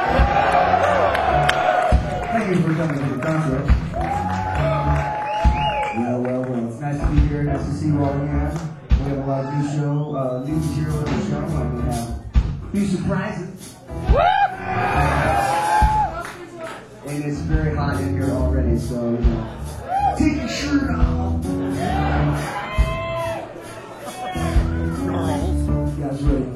Thank you for coming to the concert. Well. It's nice to be here. Nice to see you all again. We have a lot of new material in the show. And we have a few surprises. And it's very hot in here already, so take your shirt off. You guys ready?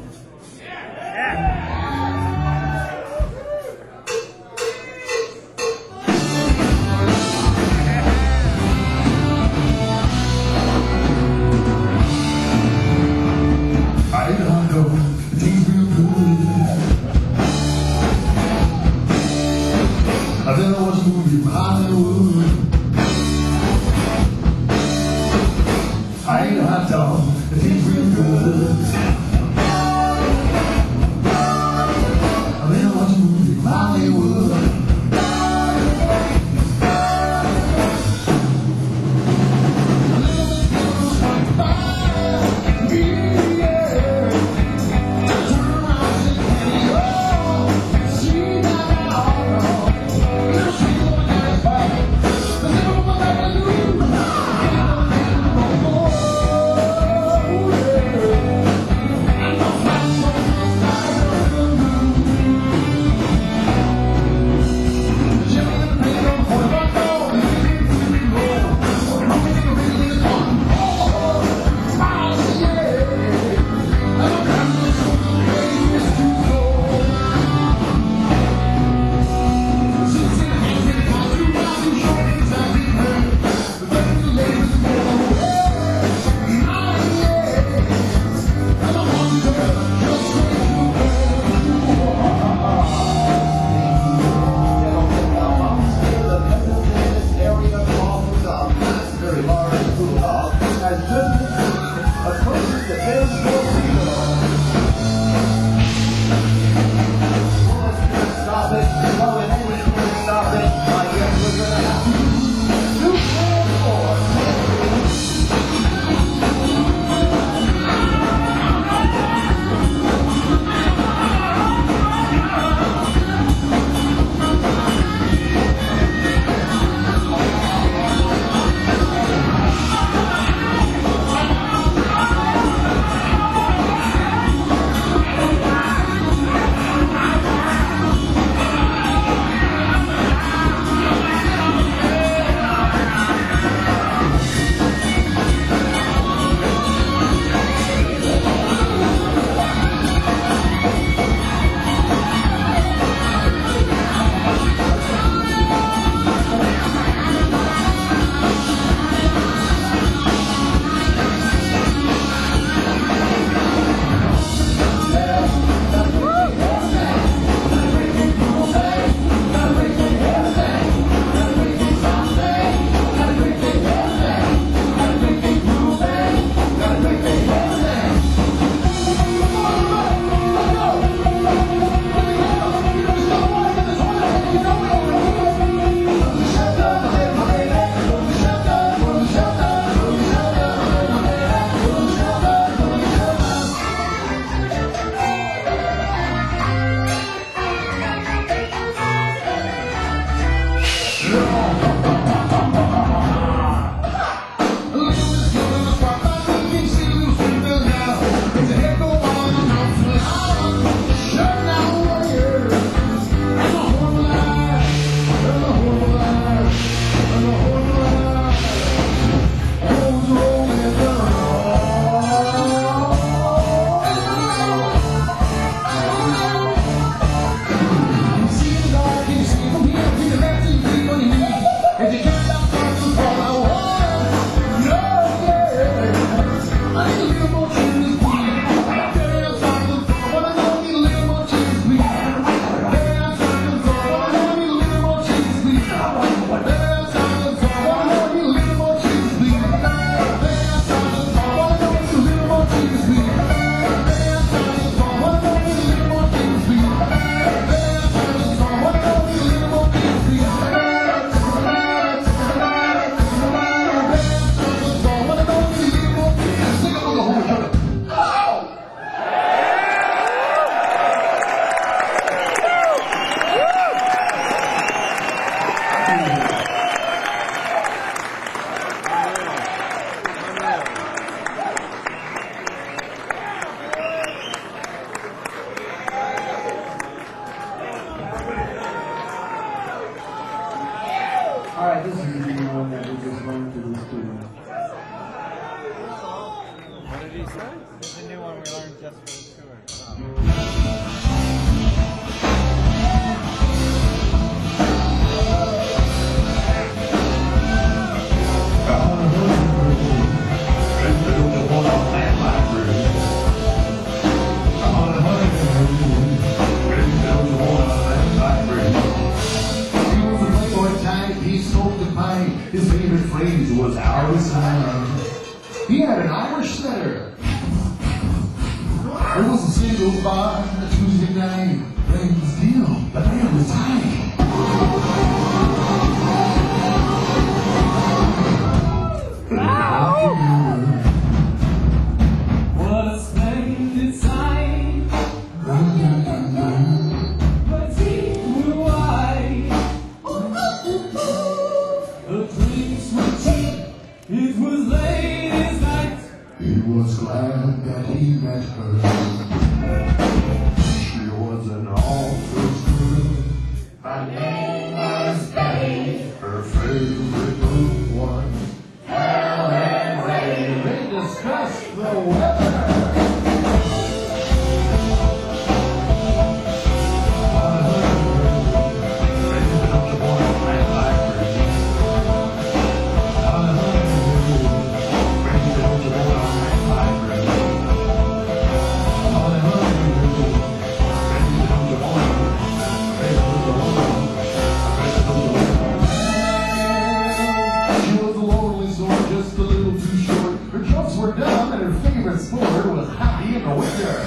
I don't know, things real good. I then I watched a movie from Hollywood. I ate a hot dog, it tastes real good. I then I watched a movie from Hollywood. Alright, this is the one that we just learned to this too. What did he say? This is a new one we learned just for the tour. His favorite phrase was our son. He had an Irish setter. There was a singles bar on a Tuesday night. Playing steel, but man was tight. What a splendid sight! But teeth were white. The drinks were cheap. It was late as night. He was glad that he met her. She was an office girl. Her name was Betty. Her favorite group was Helen Ray. They discussed the weather. Sport was happy in the winter.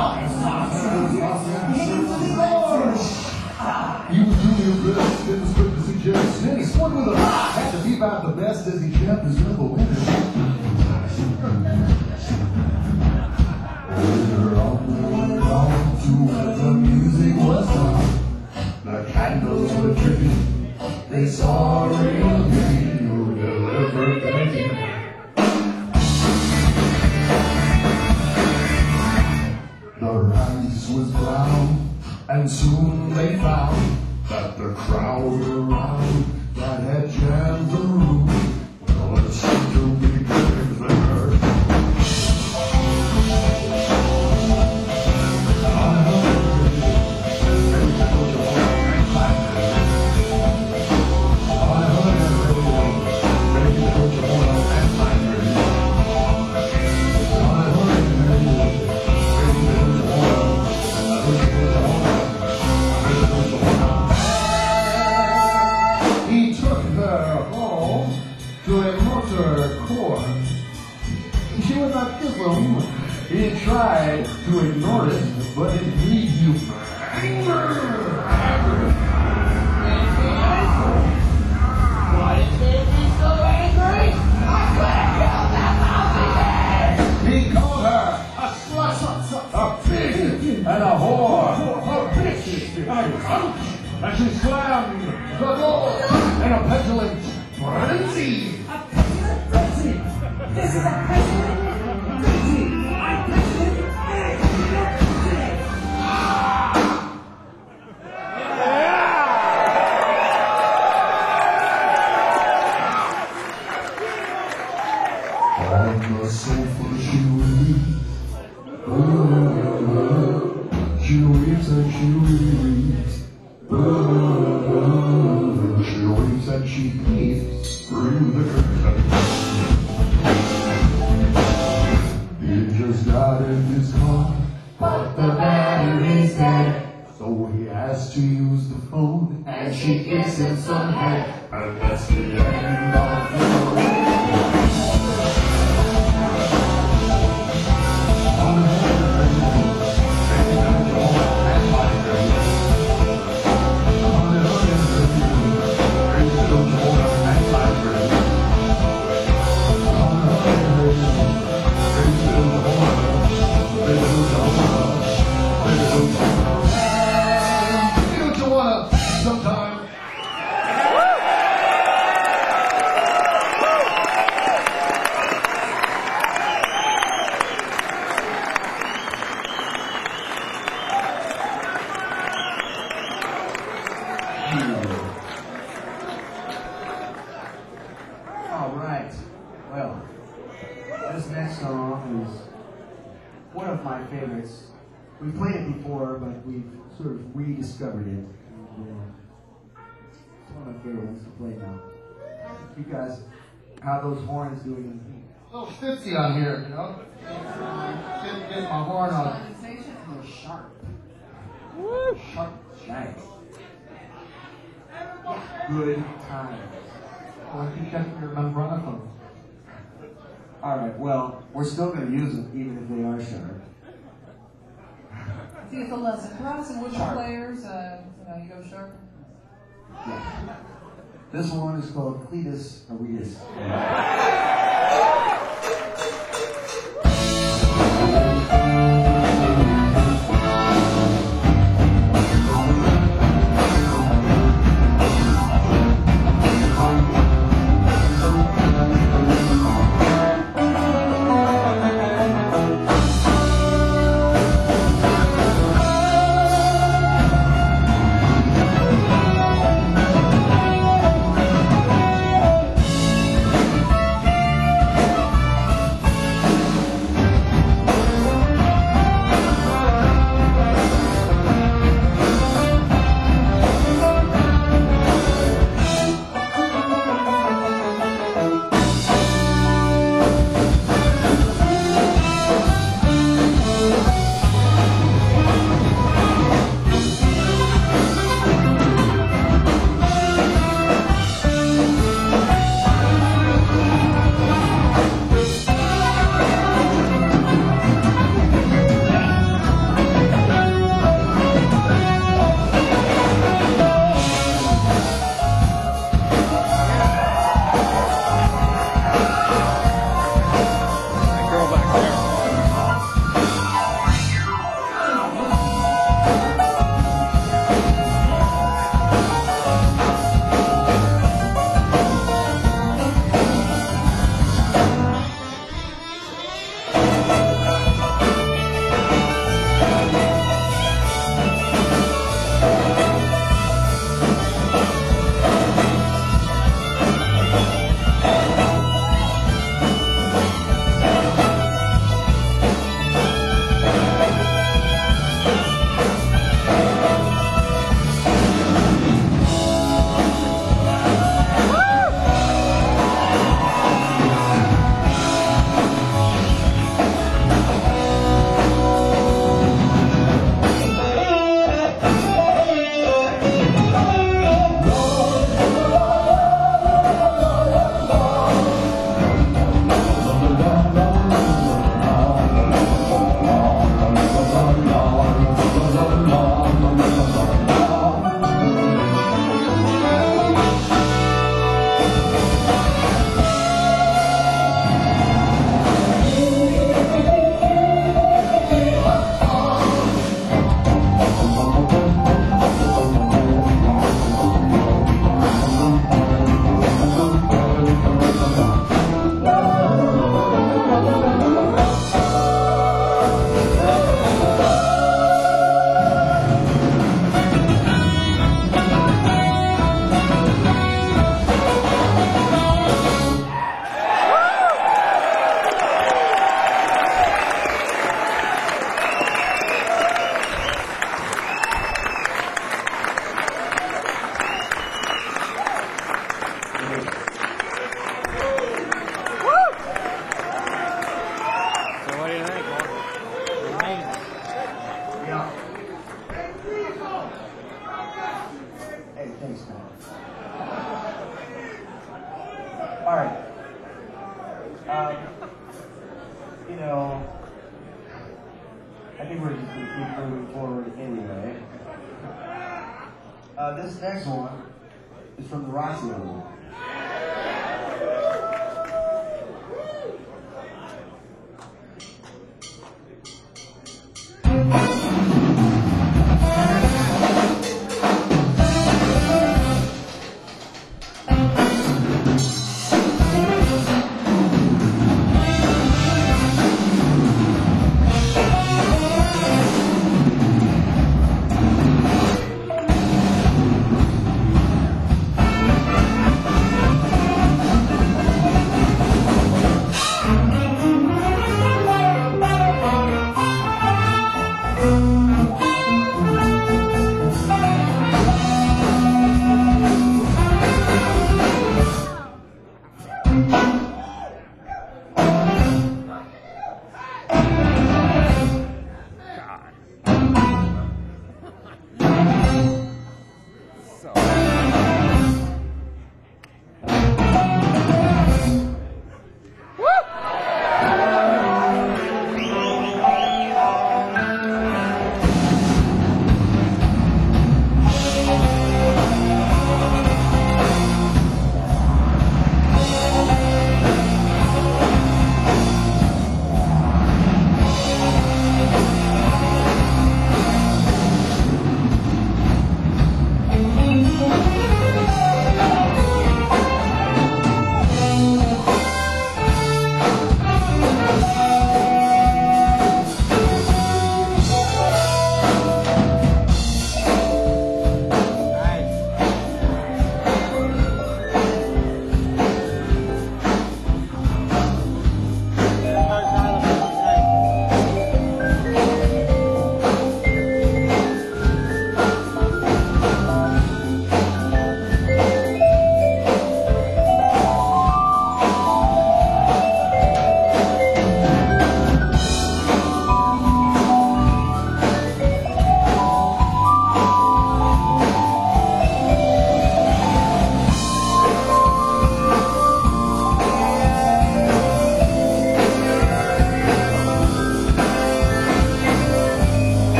He was doing his best in the script to suggest. Then he swung with a bat. Had to beep out the best as he kept his double winner. Later on to where the music was on. The candles were dripping. They saw a real beauty who delivered everything. The rice was brown, and soon they found that the crowd around that had jammed the room. Well, it seemed to be getting better. He took her home to a motor court. She would not give him. He tried to ignore it, but it made you anger. Why did they be so angry? I could have killed them. He called her a slut, a pig, and a whore. And she slammed the door in a petulant frenzy. A petulant frenzy! This is a petulant frenzy! I'm petulant frenzy! On the sofa she weeps. She weeps and she weeps. She weeps and she peeps through the curtain. He just got in his car, but the battery's dead. So he has to use the phone, and she gives him some head. And that's the end of the road. Sometime. favorites. We played it before, but we've sort of rediscovered it. It's one of my favorite ones to play now. You guys, how those horns doing? A little fitzy on here, you know? Didn't get my horn on. A little sharp. Sharp, nice. Good times. Well, I think you have to remember on the phone. All right, well, we're still going to use them even if they are sharp. See, it's a lesson for us and wooden players. You go sharp. Yeah. This one is called Cletus Arias. All right. I think we're just going to keep moving forward anyway. This next one is from the Roxy album.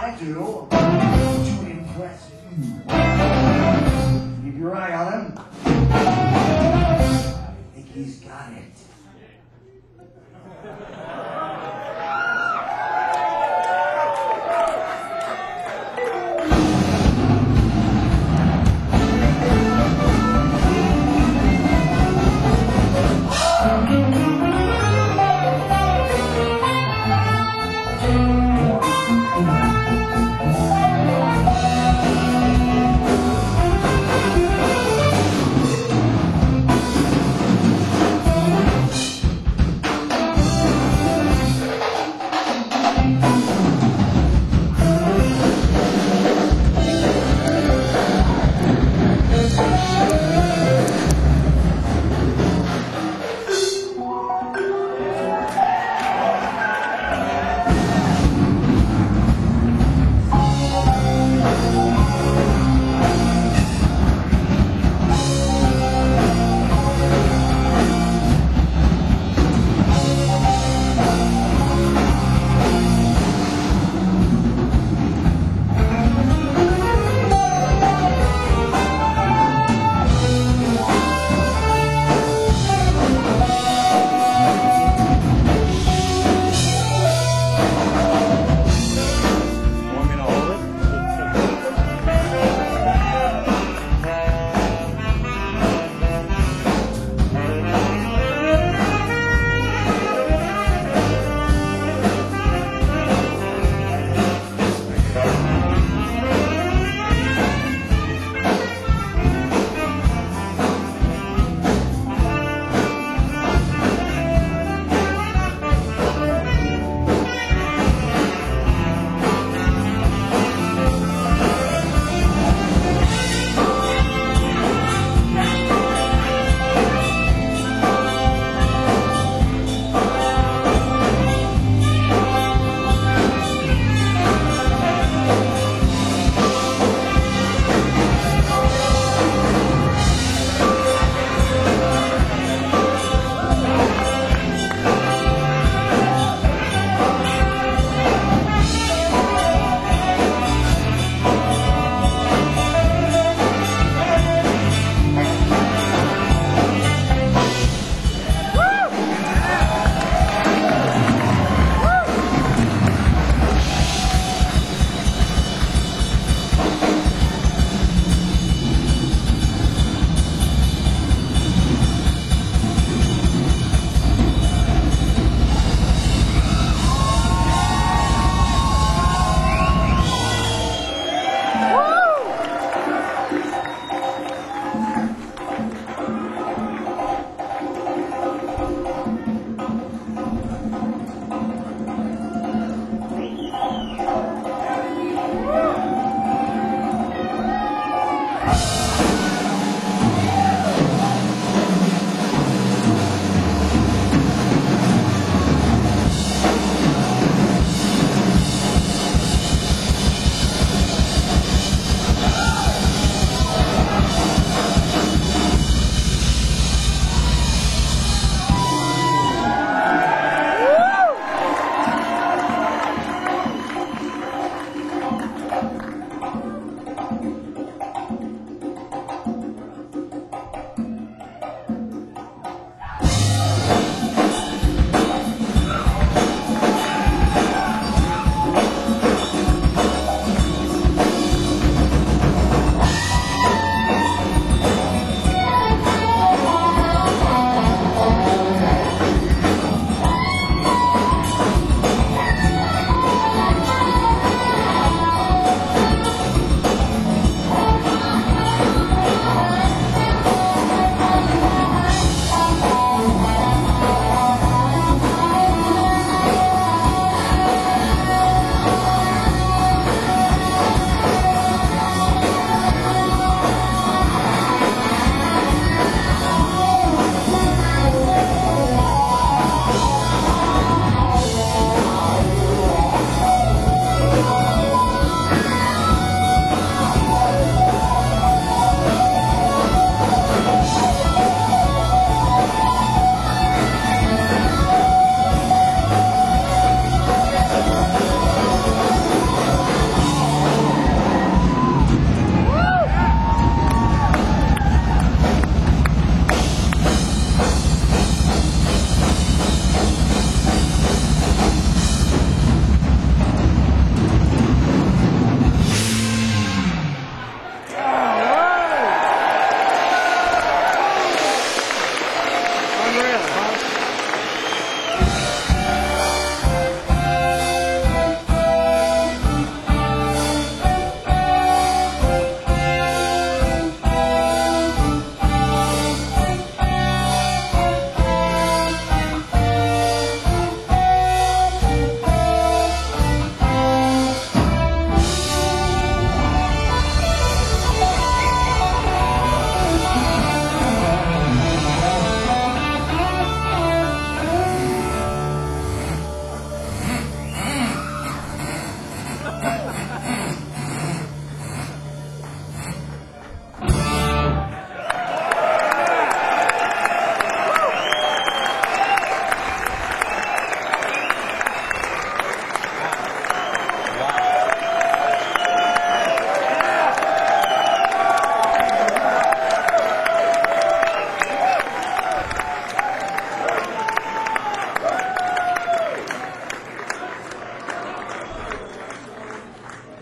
I do to impress you. Keep your eye on him. I think he's got it.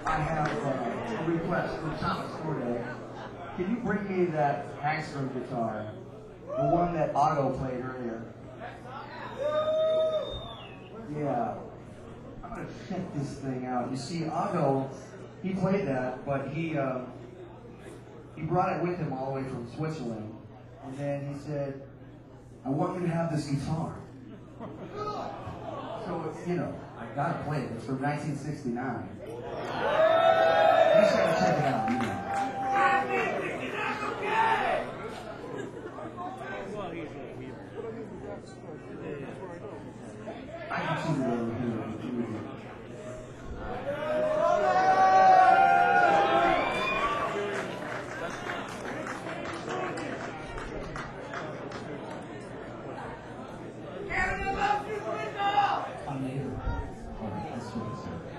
I have a request from Thomas Corday. Can you bring me that Hagstrom guitar? The one that Otto played earlier. Yeah. I'm going to check this thing out. You see, Otto, he played that, but he brought it with him all the way from Switzerland. And then he said, I want you to have this guitar. So, you know, I gotta play it. It's from 1969. You just gotta check it out, you know. I can see it over here. I'm here. All right, that's what it said.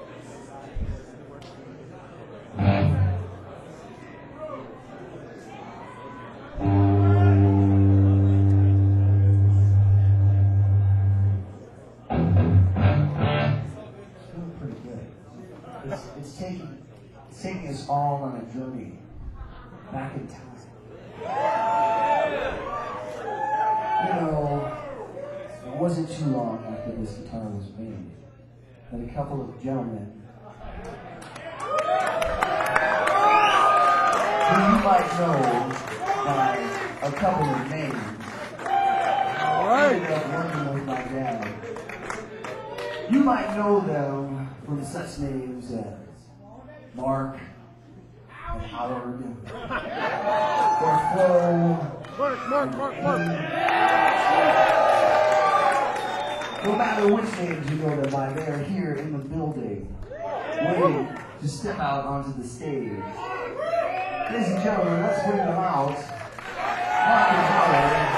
Still pretty good. It's taking us all on a journey back in time. You know, it wasn't too long after this guitar was made that a couple of gentlemen who you might know by a couple of names ended up working with my dad. You might know them from such names as Mark and Howard or Flo. No matter which names you know them by, they are here in the building, waiting to step out onto the stage. Ladies and gentlemen, let's bring them out. Mark and Howard.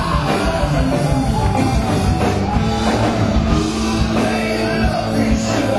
Sure.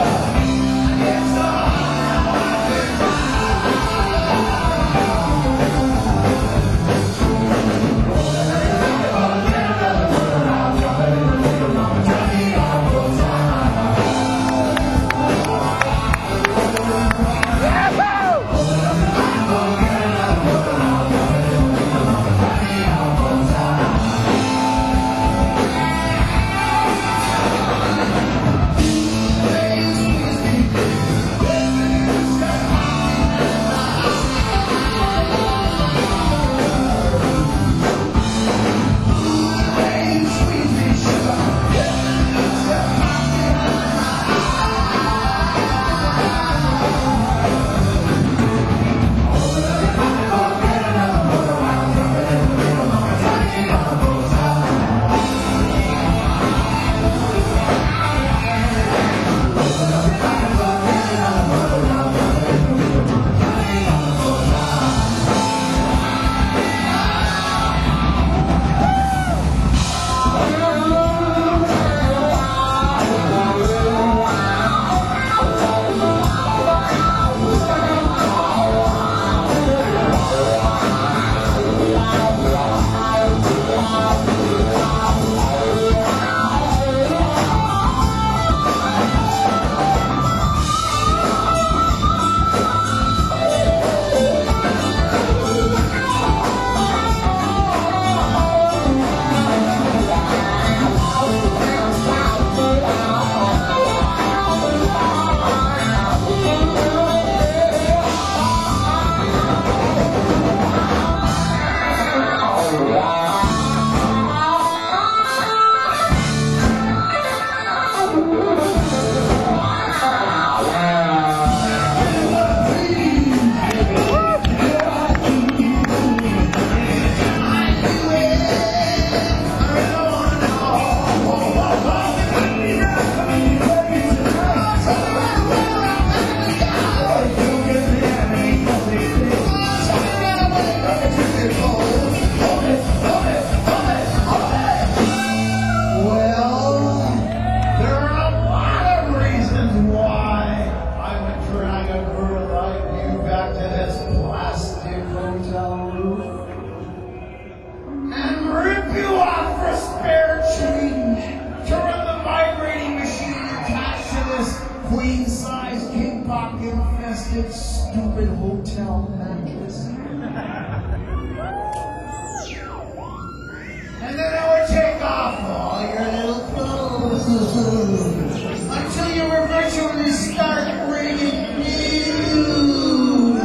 until you eventually start reading news.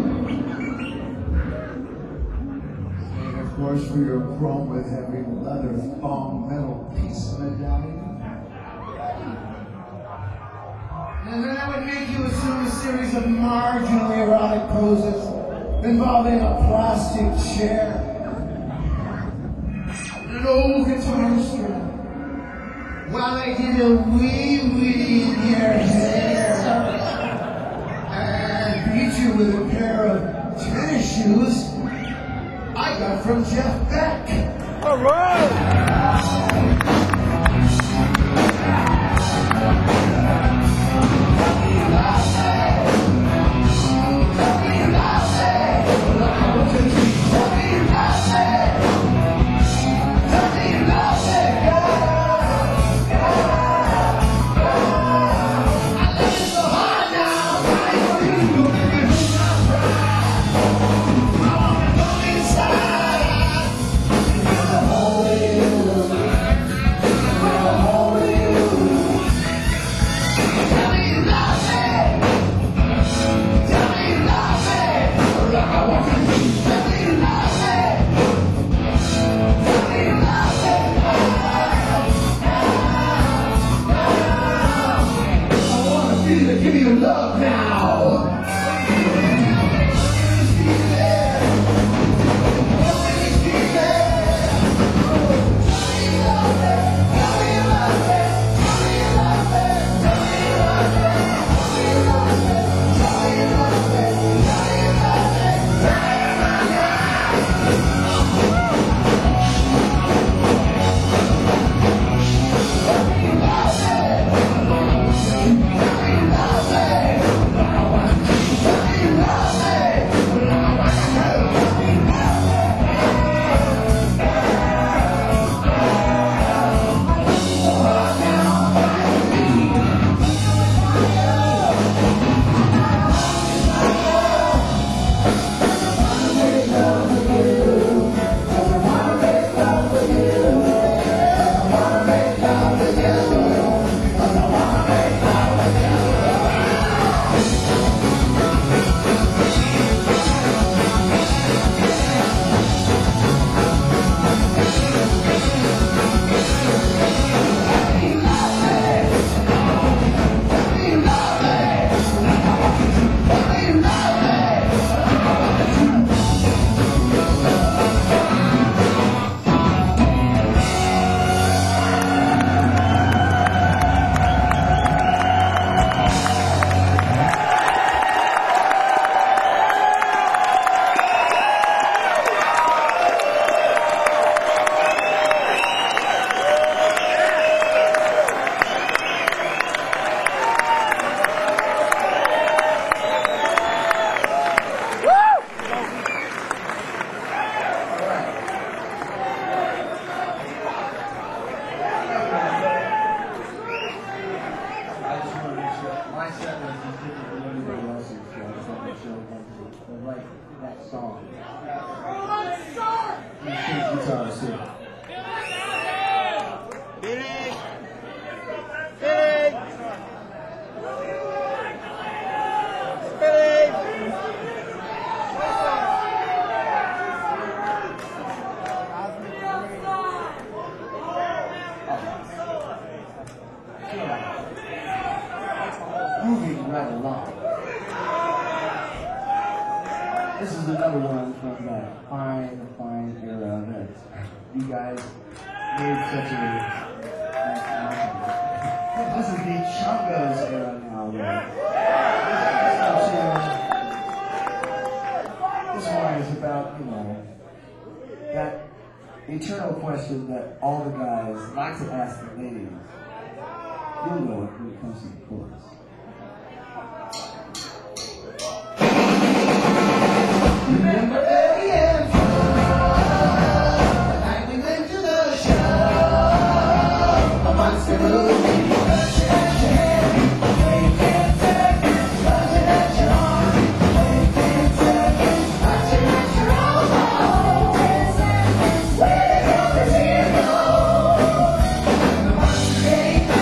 And of course, we are grown with having leather thong metal piece medallion. And then I would make you assume a series of marginally erotic poses involving a plastic chair, an old guitar string, while I did a wee-wee in your hair, and beat you with a pair of tennis shoes I got from Jeff Beck. All right. Give me your love now. Moving right along. This is another one from that fine era that you guys made such a nice album. This is the Chungos era now, though. This one is about, that eternal question that all the guys like to ask the ladies. You'll know it when it comes to the chorus. Remember early and the night we went to the show. A monster movie, touching at your head, waking seconds, touching at your arm, waking seconds, touching at your elbow, waking seconds, waiting on the zero. And the monster came back.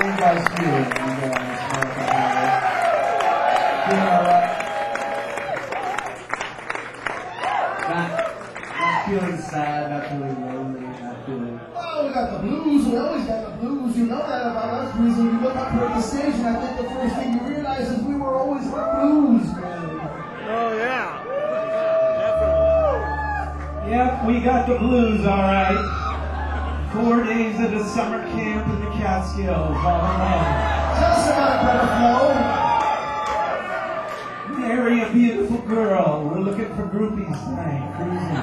are you guys feeling? Feeling alright? Not feeling sad, not feeling lonely, not feeling... Oh, we got the blues. We always got the blues. You know that about us, Grizzly. You look up here at the stage, and I think the first thing you realize is we were always the blues, man. Oh, yeah. Yep, we got the blues, all right. 4 days at a summer camp in the Catskills, all right. Tell us about it, Brother Flo. Marry a beautiful girl. We're looking for groupies tonight, cruising.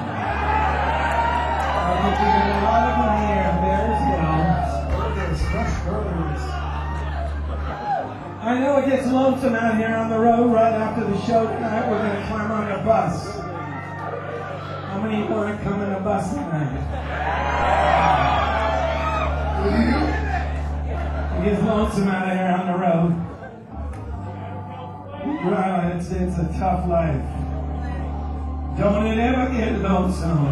I think we got a lot of them here. There's Burgers. I know it gets lonesome out here on the road right after the show tonight. We're going to climb on a bus. How many want to come in a bus tonight? It gets lonesome out here on the road. Well, it's a tough life. Don't it ever get lonesome?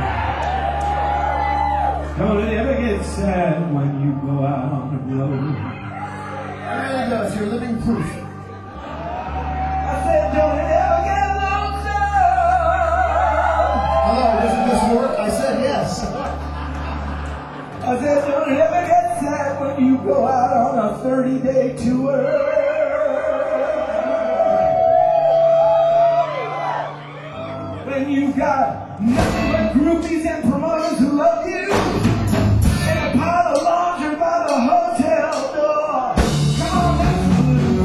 Don't it ever get sad when you go out on the road? It really does. You're living proof. I said, don't it ever get lonesome? Hello, doesn't this work? I said yes. I said, don't it ever get sad when you go out on a 30-day tour? When you've got nothing but groupies and promoters who love you, and a pile of laundry by the hotel door. Come on, that's the blues.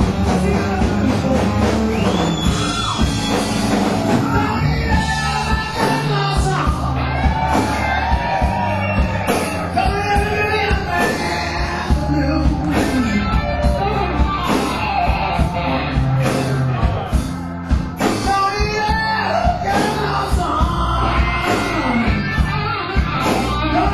Don't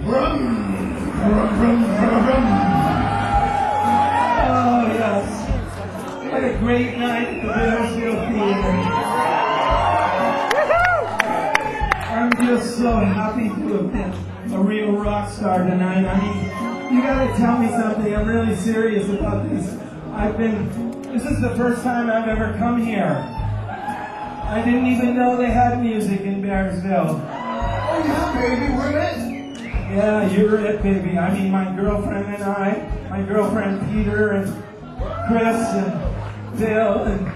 Brum, brum, brum, brum, brum. Oh, yes. What a great night at the Bakersfield Theater. I'm just so happy to have been a real rock star tonight. I mean, you gotta tell me something. I'm really serious about this. This is the first time I've ever come here. I didn't even know they had music in Bearsville. Oh yeah, baby, we're it. Yeah, you're it, baby. I mean, my girlfriend and I, my girlfriend Peter and Chris and Bill and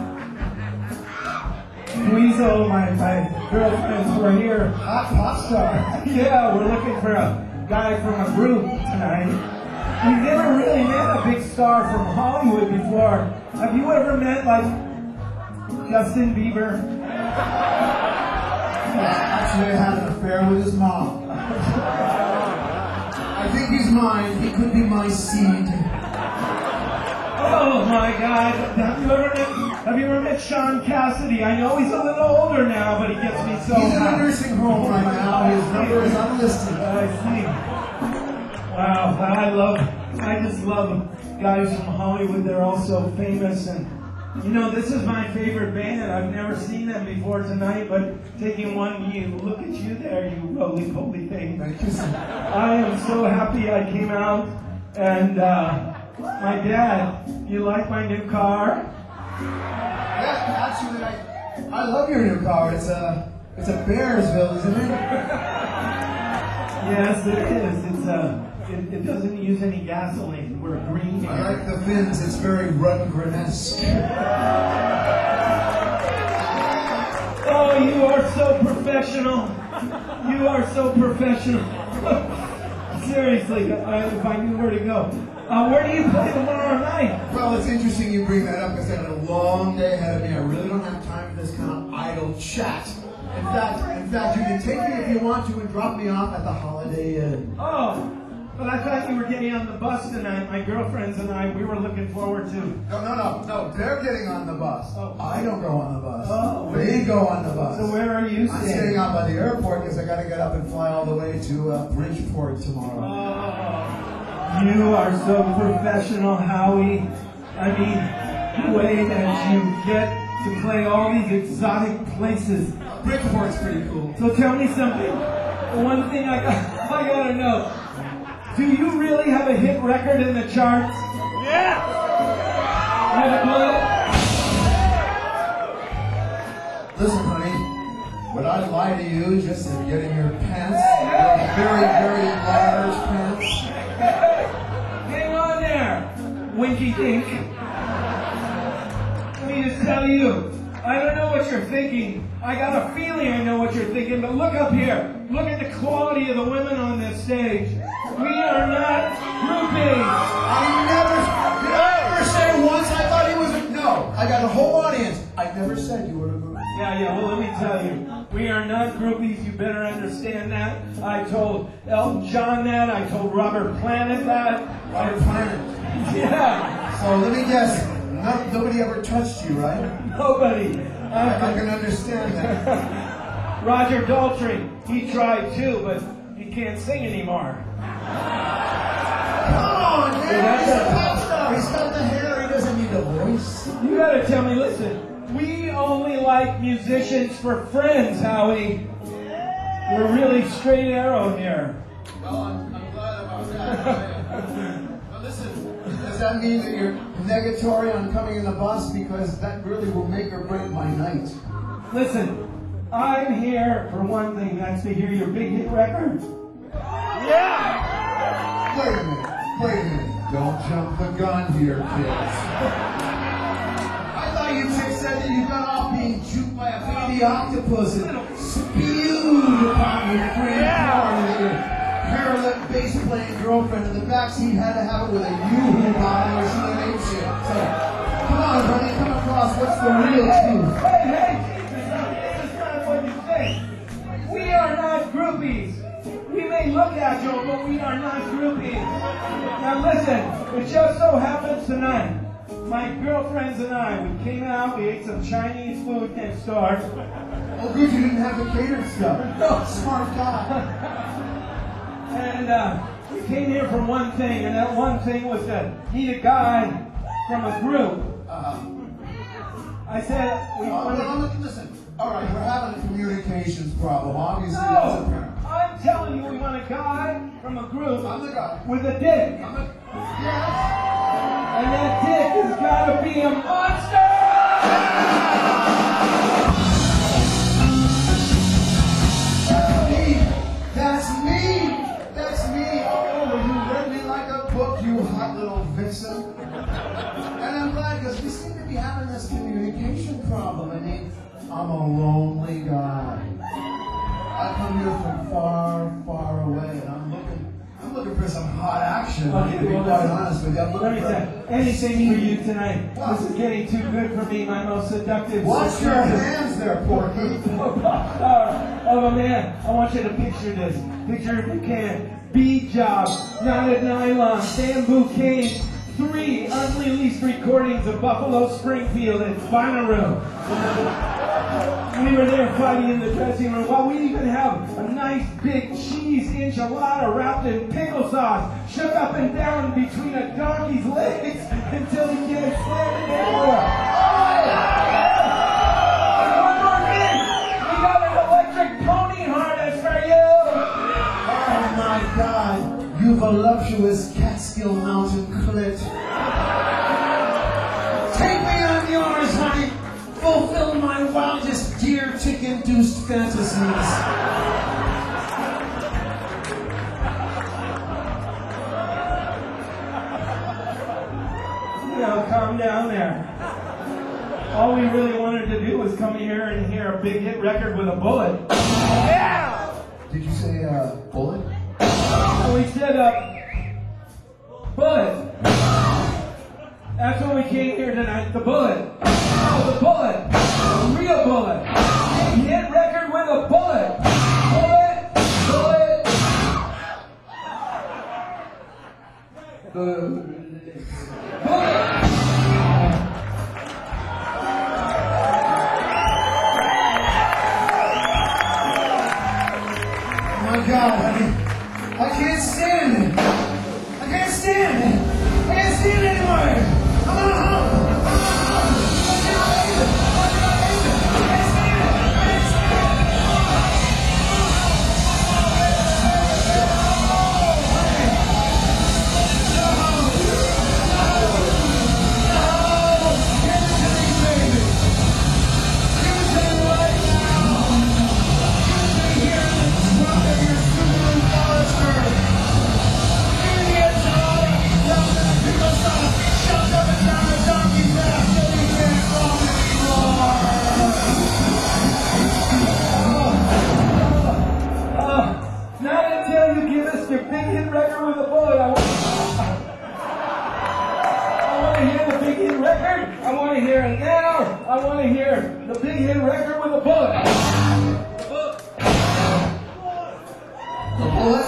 Weasel, my girlfriends were here. Hot pop star. Yeah, we're looking for a guy from a group tonight. We've never really met a big star from Hollywood before. Have you ever met, like, Justin Bieber? Actually, I had an affair with his mom. I think he's mine. He could be my seed. Oh my God! Have you ever met Sean Cassidy? I know he's a little older now, but he gets me so He's in a happy. nursing home right now. His number is unlisted. I see. Wow, I just love guys from Hollywood. They're all so famous, and you know, this is my favorite band. I've never seen them before tonight, but taking one look at you there, you roly-poly thing. Thank you, sir. I am so happy I came out, and my dad, you like my new car? Yeah, actually, I love your new car. It's a Bearsville, isn't it? Yes, it is. It doesn't use any gasoline. We're green I here. like the fins. It's very Rundgren-esque. Oh, you are so professional. You are so professional. Seriously, if I knew where to go. Where do you play tomorrow night? Well, it's interesting you bring that up because I had a long day ahead of me. I really don't have time for this kind of idle chat. In fact, you can take me if you want to and drop me off at the Holiday Inn. Oh, but I thought you were getting on the bus tonight. My girlfriends and I, we were looking forward to. No. They're getting on the bus. Oh. I don't go on the bus. Oh, They go on the bus. So where are you I'm staying? staying out by the airport because I got to get up and fly all the way to Bridgeport tomorrow. Oh, you are so professional, Howie. I mean, the way that you get to play all these exotic places. Bridgeport's pretty cool. So tell me something. One thing I gotta know. Do you really have a hit record in the charts? Yeah! Want to Listen, honey, would I lie to you just to get in your pants? Your very, very large pants? Hang on there, Winky Dink. Let me just tell you, I don't know what you're thinking. I got a feeling I know what you're thinking, but look up here. Look at the quality of the women on this stage. We are not groupies. Did I ever say once I thought he was no, I got a whole audience. I never said you were a movie. Yeah, well, let me tell you. We are not groupies, you better understand that. I told Elton John that. I told Robert Planet that. Robert Planet. Yeah. So let me guess. Nobody ever touched you, right? Nobody. I can understand that. Roger Daltrey, he tried too, but he can't sing anymore. Come on, man. He's a pop star. He's got the hair. He doesn't need a voice. You gotta tell me, listen, we only like musicians for friends, Howie. We're really straight arrow here. Well, I'm glad about that. But listen, does that mean that you're negatory on coming in the bus? Because that really will make or break my night. Listen, I'm here for one thing, that's to hear your big hit record. Wait a minute. Don't jump the gun here, kids. I thought you chicks said that you got off being juked by a baby octopus and spewed upon your green car and that your paralympic bass playing girlfriend in the backseat had to have it with a yoo-hoo bottle or she went ape shit. So, come on, honey, come across. What's the real truth? Hey, Jesus, that's not what you think. We are not groupies. We may look at you, but we are not groupies. Now listen, it just so happens tonight, my girlfriends and I, we came out, we ate some Chinese food next door. Oh, good, you didn't have the catered stuff. No, smart guy. And we came here for one thing, and that one thing was to meet a guy from a group. I said we wanted. Listen, all right, we're having a communications problem. Obviously, that's No, apparent. I'm telling you, we want a guy from a group I'm the guy. with a dick, Yes. and that dick has got to be a monster. That's me. That's me. Oh, you read me like a book, you hot little vixen. And I'm glad because we seem to be having this communication problem. I mean, I'm a lonely guy. I come here from far, far away, and I'm looking for some hot action. Okay, To be well, quite listen. honest with you, I'm Let looking me for. say, anything for you tonight. This is getting too good for me. My most seductive. Wash your hands there, Porky. Of a man. I want you to picture this. Picture if you can. Bead job, knotted nylon, bamboo cane, 3 unreleased recordings of Buffalo Springfield and Bonnaroo. We were there fighting in the dressing room. While we even have a nice big cheese enchilada wrapped in pickle sauce, shook up and down between a donkey's legs until he can't stand it anymore. One more thing, we got an electric pony harness for you. Oh my God, you voluptuous Catskill Mountain clit. Take me on yours, honey. Fulfill my wildest deer tick-induced fantasies. Calm down there. All we really wanted to do was come here and hear a big hit record with a bullet. Yeah! Did you say bullet? So we said, bullet. That's what we came here tonight, the bullet. Oh, the bullet. A real bullet. Big hit record with a bullet. Bullet. Bullet. Oh my God, honey. I can't stand it. I can't stand it. I can't stand it anymore. I'm going home. Not until you give us your big hit record with a bullet. I want to hear the big hit record. I want to hear it now. I want to hear the big hit record with a bullet. The bullet?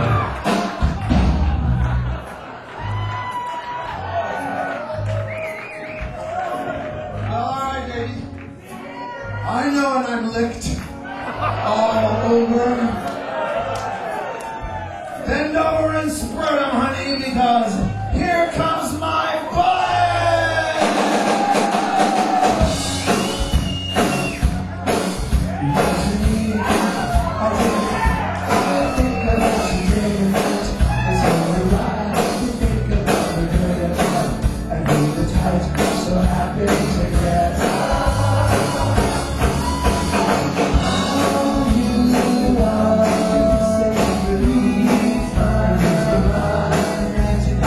All right, baby. I know when I'm licked all over. Bend over and spread them, honey, because here comes my bullet! So happy to get all you are.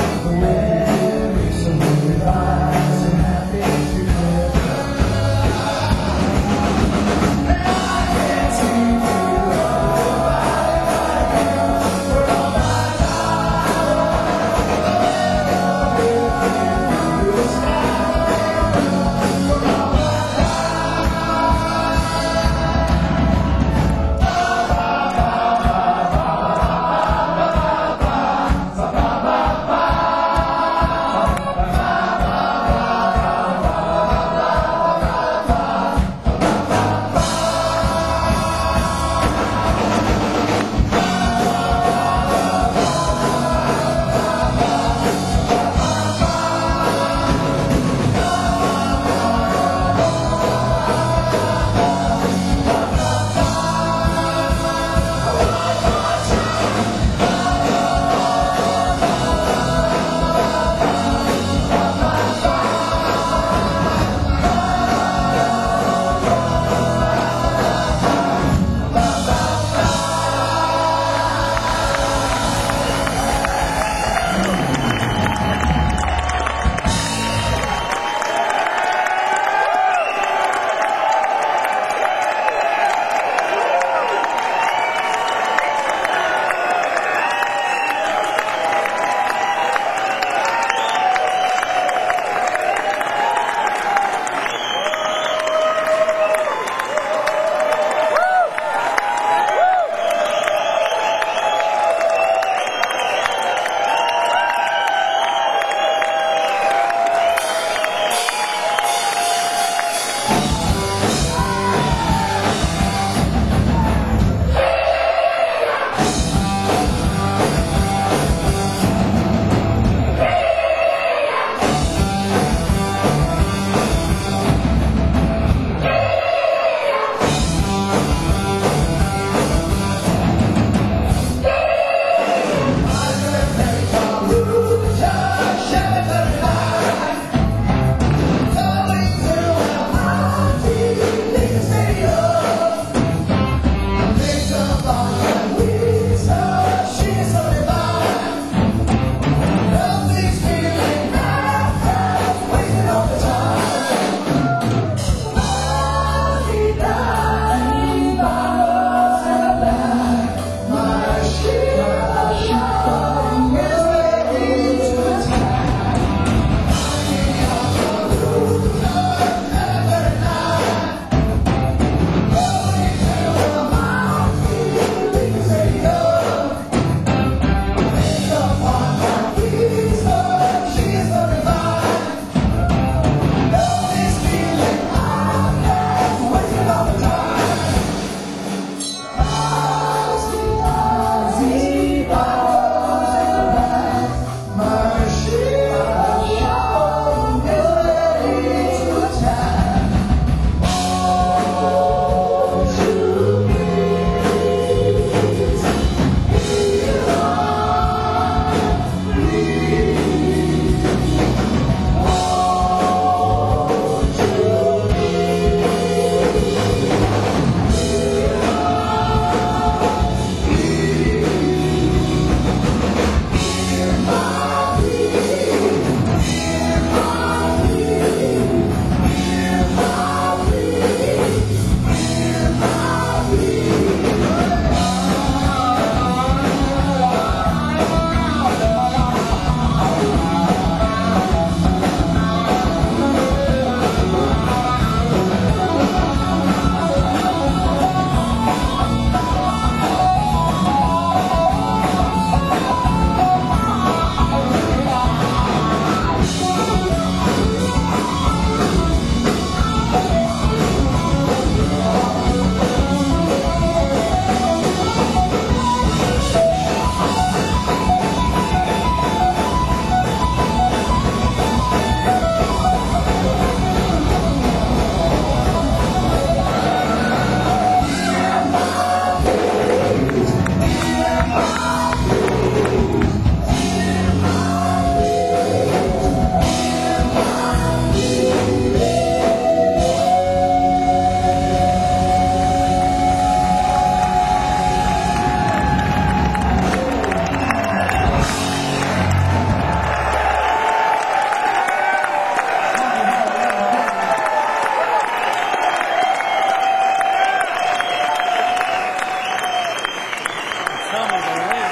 Tell me the way.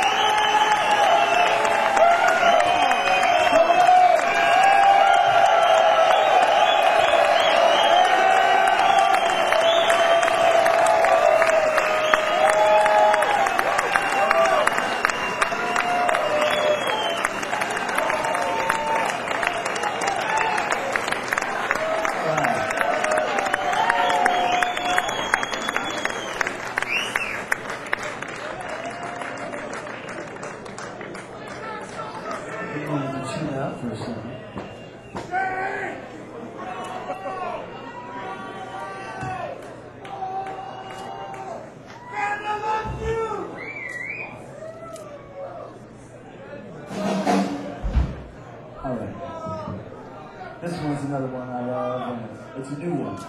You wanted to tune out for a second. All right. This one's another one I love, and it's a new one.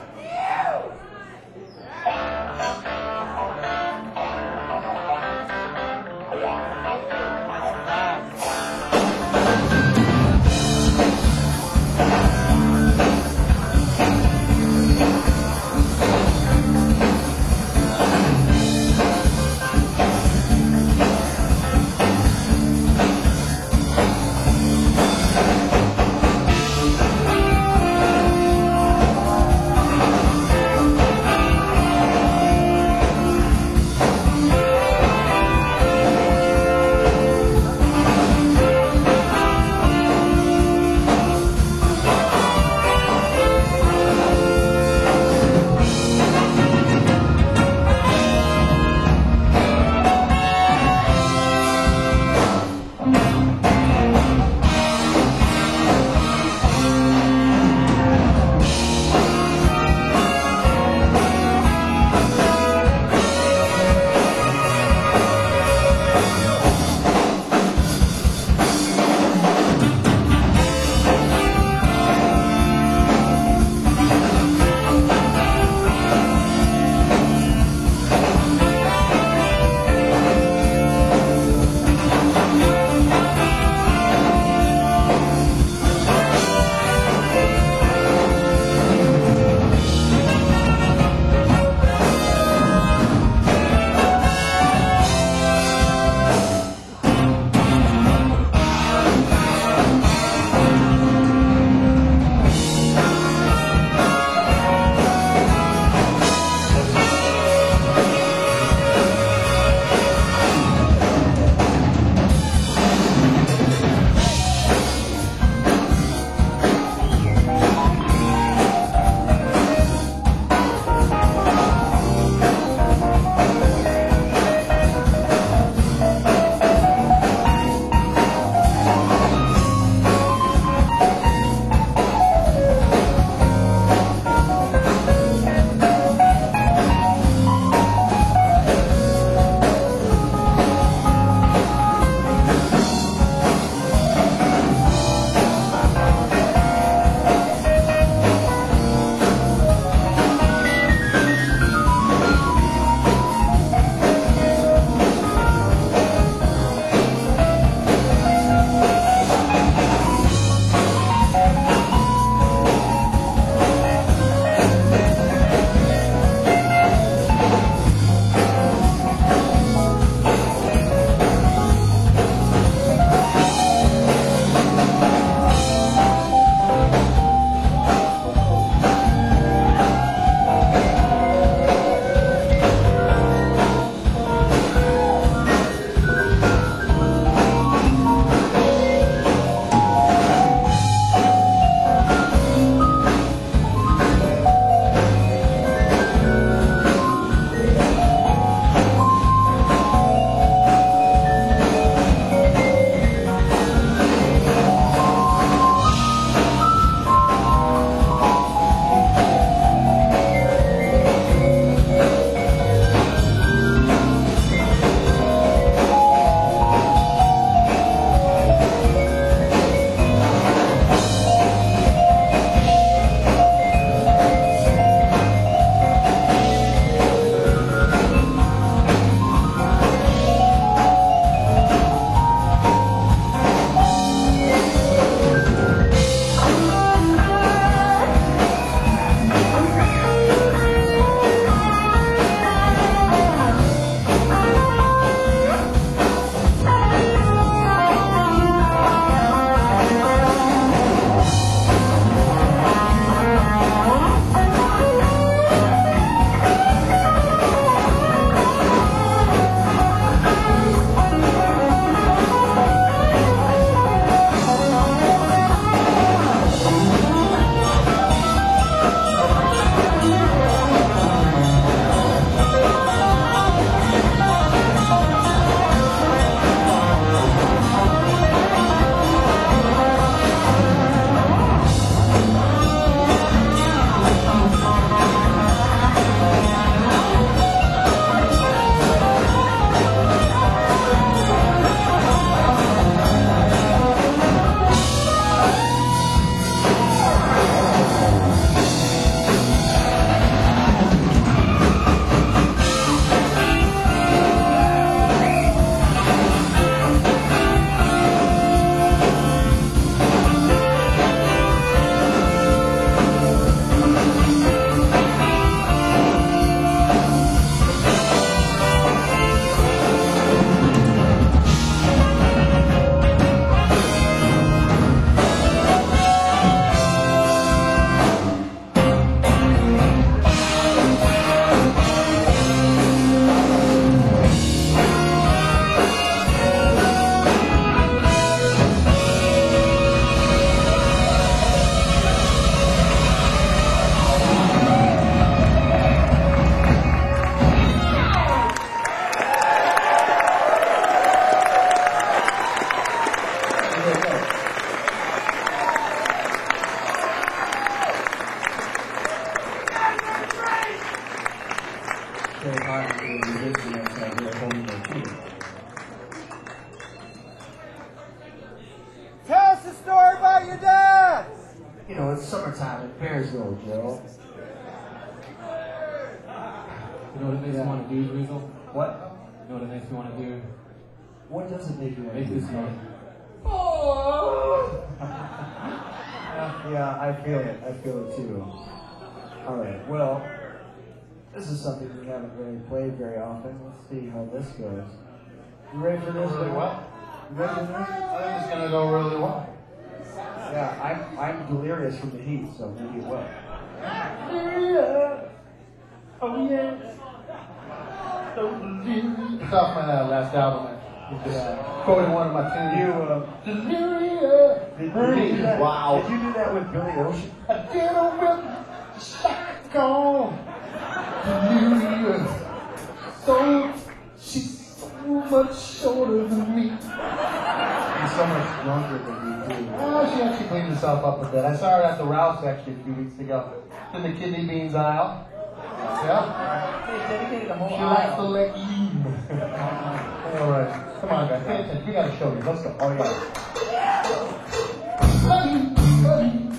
You know, it's summertime in Bearsville, Joe. You know what it makes me want to do, Weasel? What? You know what it makes me want to do? What does it make you want to Make do? this noise. Yeah, I feel it. I feel it too. All right. Well, this is something we haven't really played very often. Let's see how this goes. You ready for this? Really well. You ready for this? I think it's gonna go really well. Yeah, I'm delirious from the heat, so maybe it will. Oh yeah. It's off my last album. Just quoting one of my tunes. Did you do that? Wow. Did you do that with Billy Ocean? I did a whip, stack on. Delirious. So she's so much shorter than me. He's so much younger than you do. Oh, she actually cleaned herself up a bit. I saw her at the Ralph's actually a few weeks ago. In the kidney beans aisle. Yeah. They dedicated a whole She likes to aisle. lick you. All right. Come on, guys. Pay attention. We gotta show you. Let's go. Oh, yeah. Honey, honey.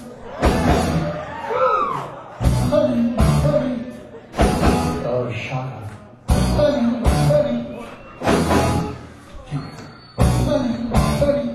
Honey, honey. Oh, shaka. Honey, honey. Honey, honey.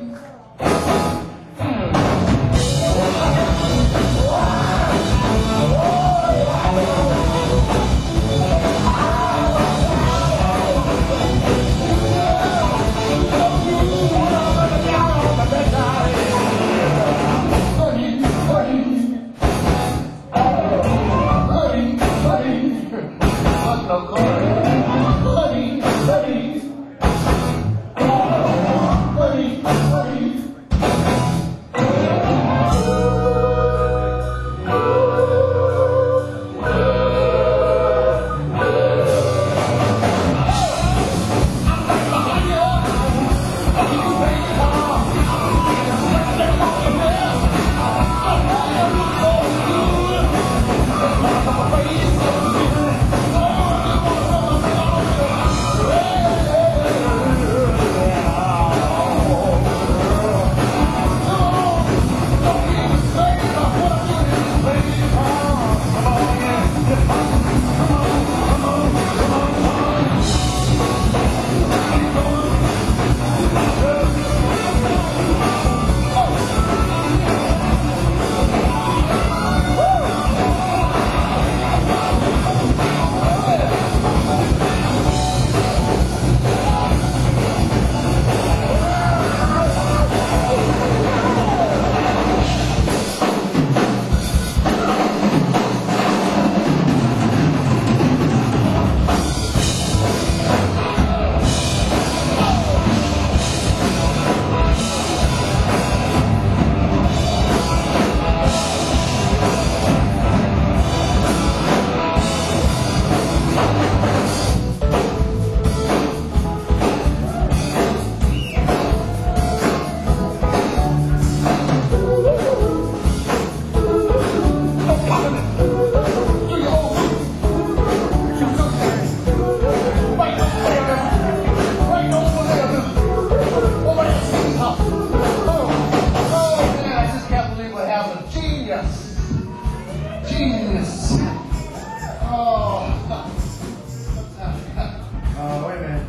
Wait a minute.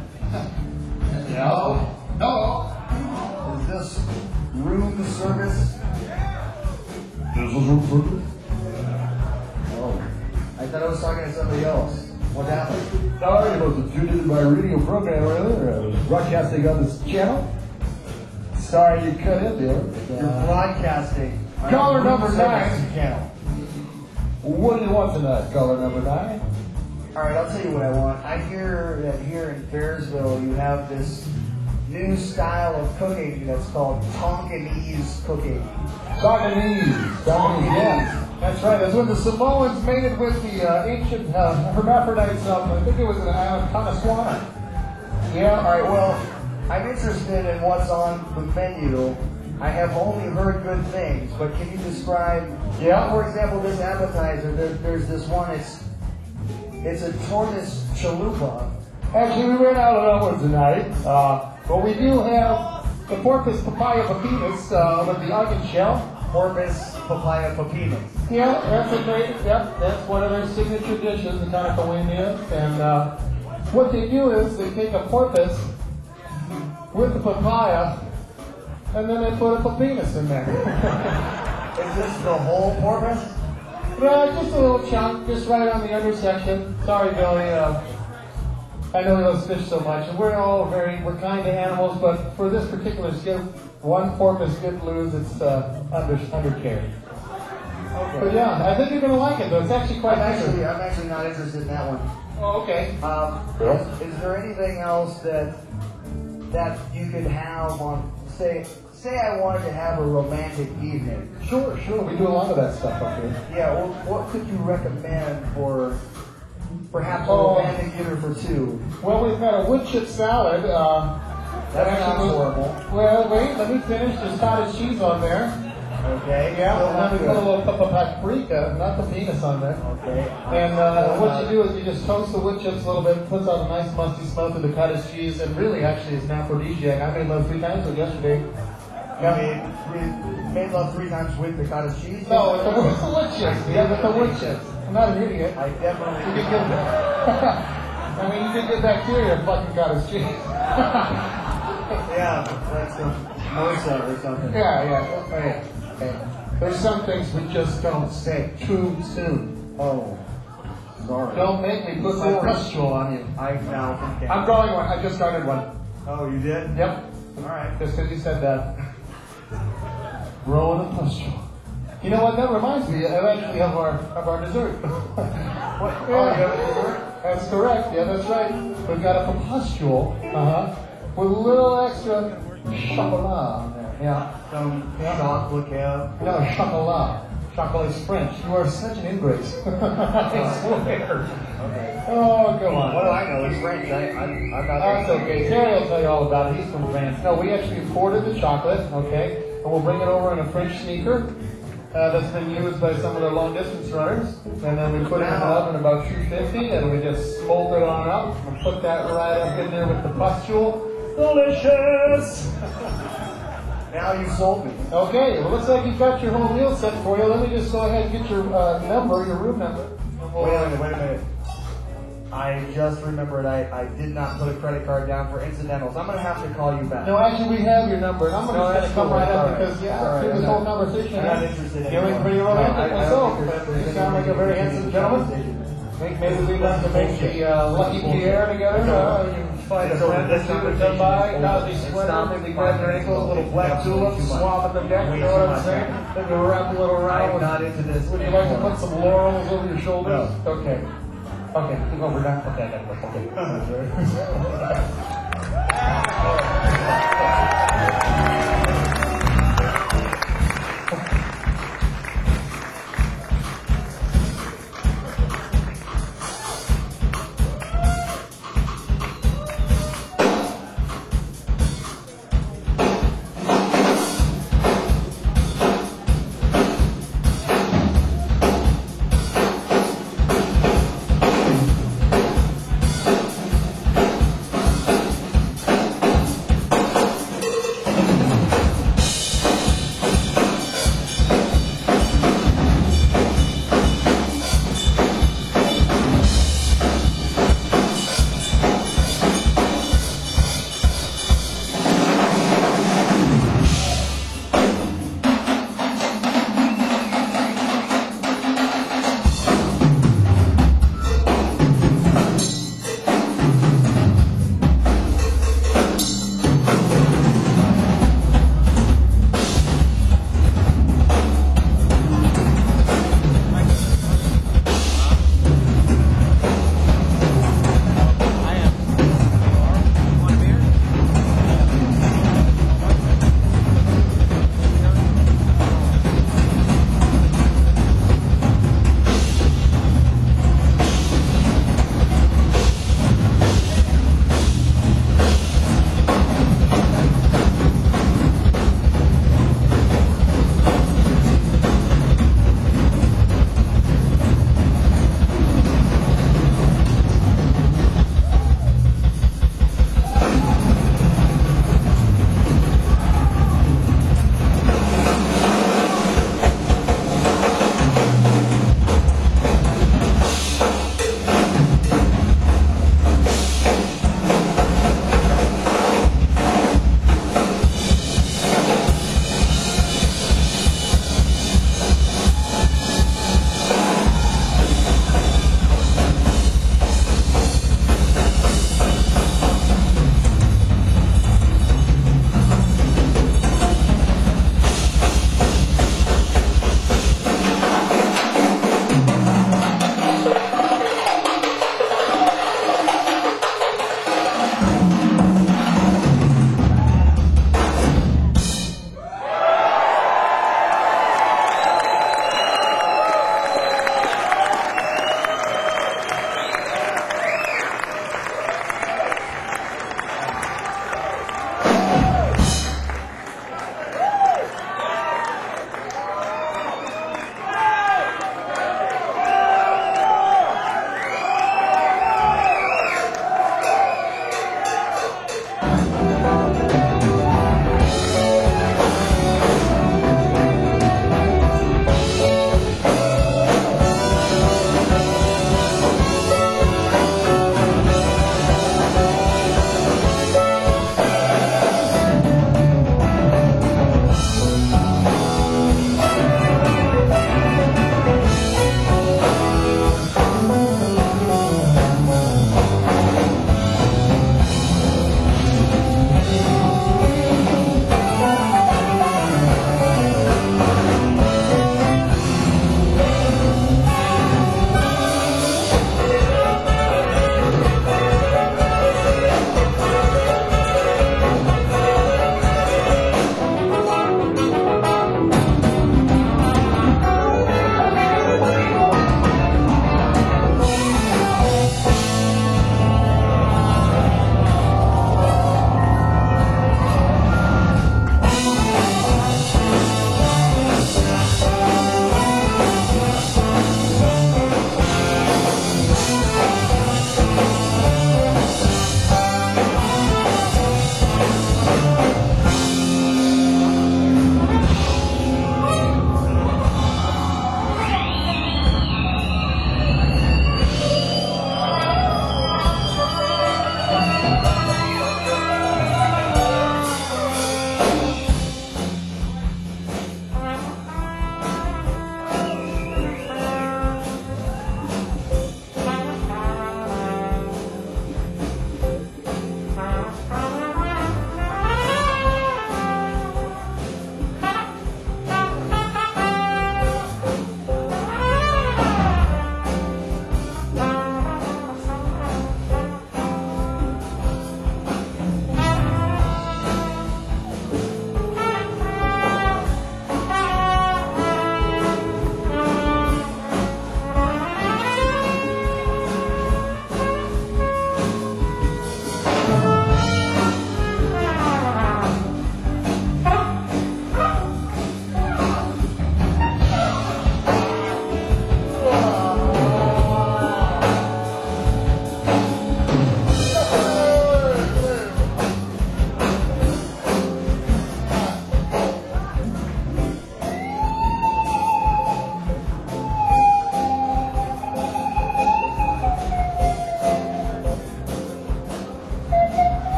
Hello. Is this room service? Oh, I thought I was talking to somebody else. What happened? Sorry, I was tuned into my radio program earlier. I was broadcasting on this channel. Sorry you cut in there. You're broadcasting. on Caller room number service 9. Channel. What do you want tonight, caller number 9? All right, I'll tell you what I want. I hear that here in Bearsville you have this new style of cooking that's called Tonkinese cooking. Tonkinese, yeah. That's right. That's when the Samoans mated with the ancient hermaphrodites of, I think it was an island, Conaswana. Yeah, all right, well, I'm interested in what's on the menu. I have only heard good things, but can you describe, for example, this appetizer, there's this one, it's a tortoise chalupa. Actually, we ran out of that one tonight. But we do have the porpoise papaya pepitas with the onion shell. porpoise, papaya, pepinos. Yeah, that's a great, yep, that's one of their signature dishes, the Kanakawa Indians. And what they do is they take a porpoise with the papaya, and then they put a pepinos in there. Is this the whole porpoise? Just a little chunk, just right on the undersection. Sorry, Billy. I know he loves fish so much, and we're kind of animals, but for this particular skit, one porpoise skid lose, it's undercarried. Okay. But yeah, I think you're gonna like it though. It's actually quite I'm nice. actually not interested in that one. Oh, okay. Is there anything else that you could have on, say I wanted to have a romantic evening? Sure. We do a lot of that stuff up here. Yeah, well, what could you recommend for perhaps a Oh. romantic dinner for two? Well, we've got a wood chip salad. That sounds horrible. Well, wait, let me finish. There's cottage cheese on there. Okay. Yeah, Still and not then we put a good. little paprika, not the penis on there. Okay. And what you do is you just toast the wood chips a little bit, puts out a nice musty smell to the cottage cheese, and really actually it's an aphrodisiac. I made love 3 times with it yesterday. We made love 3 times with the cottage cheese? No, with the wood chips. Yeah, with the wood chips. I'm not an idiot. I You definitely can get I mean, you can get bacteria fucking cottage cheese. Yeah, like some MRSA or something. Yeah. Hey. There's some things we just don't say too soon. Oh, sorry. Don't make me put my pustule on you. I now can. I'm growing one. I just started one. Oh, you did? Yep. All right. Just because you said that. Growing a pustule. You know what? That reminds me eventually of our dessert. What? Yeah. Oh, you have a dessert? That's correct. Yeah, that's right. We've got a pustule. With a little extra chocolat on there. Yeah. Some chocolate cake. No, chocolat. Chocolate is French. You are such an ingrate. I swear. Okay. Oh, go on. What do I know? It's French. I'm not. That's okay. Terry will tell you all about it. He's from France. No, we actually imported the chocolate, okay? And we'll bring it over in a French sneaker that's been used by some of the long distance runners. And then we put it in the oven about 250 and we just smoke it on up and put that right up in there with the pustule. Delicious! Now you sold me. Okay, well, looks like you've got your whole meal set for you. Let me just go ahead and get your number, your room number. Wait a minute. I just remembered I did not put a credit card down for incidentals. I'm going to have to call you back. No, actually, we have your number, and I'm going to come right up Alright. because, yeah, Alright. through this whole conversation, I'm not interested feeling anymore. pretty romantic No, I myself. don't think But you sound like a very handsome gentleman. Maybe we'd like to make the Lucky Pierre together. You find a friend or two to come by, not be sweating, maybe grab their ankles, little black tulips, swab at the deck, you know what I'm saying? Then go wrap a little around. I'm not into this. Would you like to put some laurels over your shoulders? No. Okay. Okay, think over that. Okay, I got it.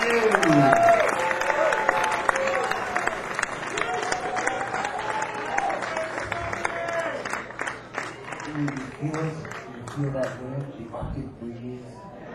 You feel that wind, the Arctic breeze.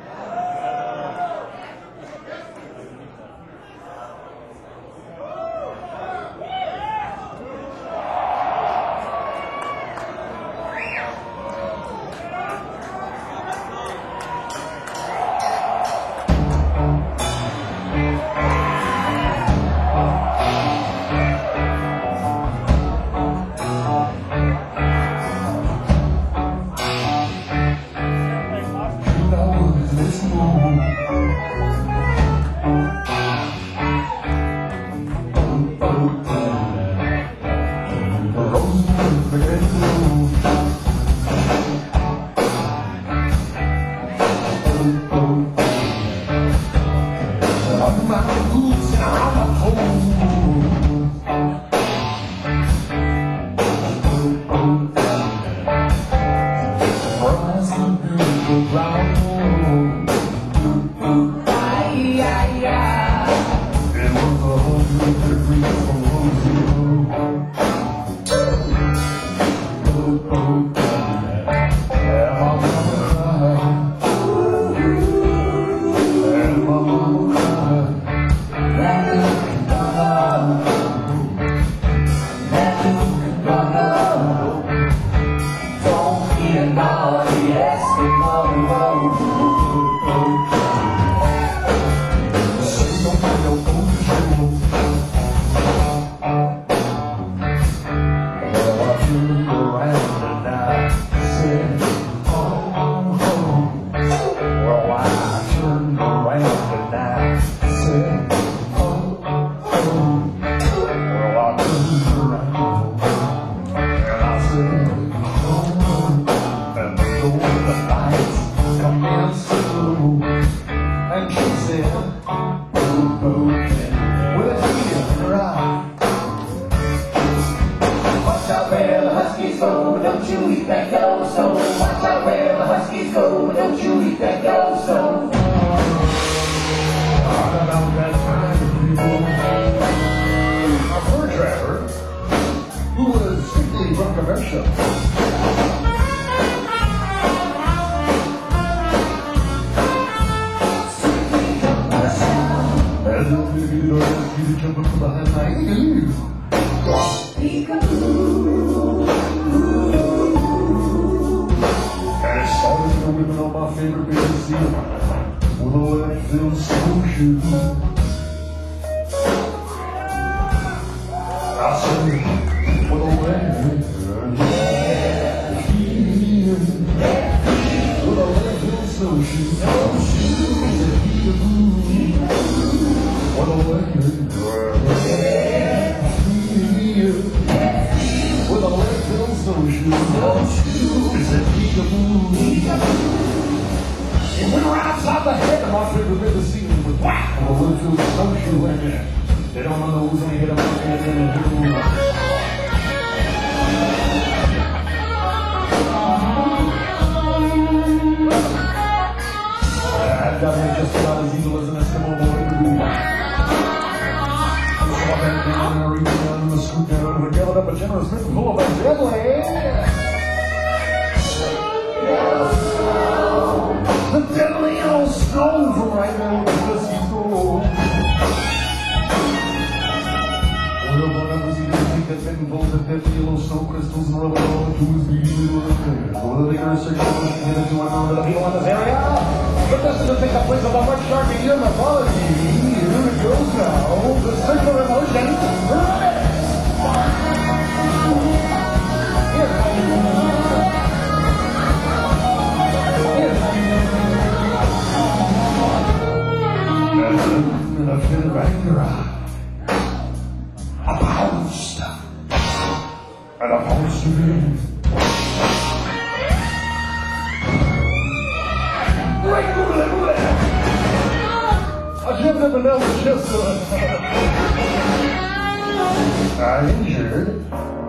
I injured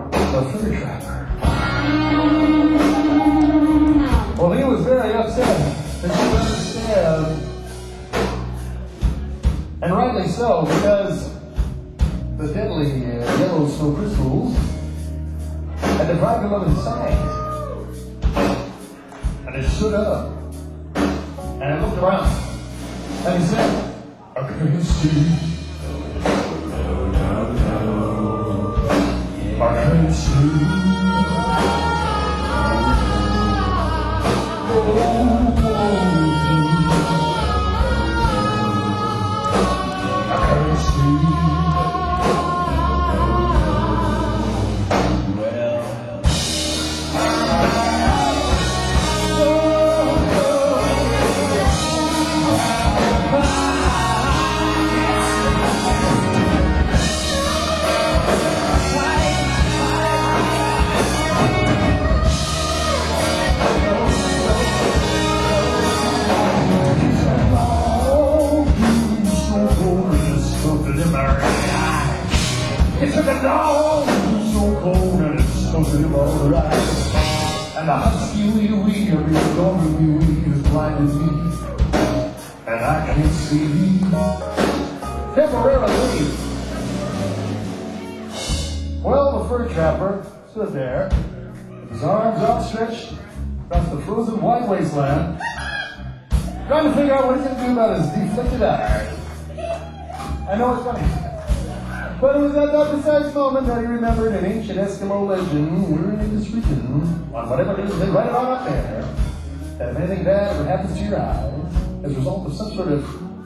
a fur trapper. Well, he was very upset, and you understand. And rightly so, because the deadly yellow snow crystals had deprived him of his sight. And it stood up. And it looked around. And he said, I can't see. I can't see. It's a dog, so cold and it's something about the right. And the husky wee wee of your dog wee wee has blinded me, and I can't see temporarily. Well, the fur trapper stood there, with his arms outstretched across the frozen white wasteland, trying to figure out what he's going to do about his deflected eye. I know it's funny. But it was at that precise moment that he remembered an ancient Eskimo legend wherein it is written on whatever it is they write it on up there, that if anything bad ever happens to your eyes as a result of some sort of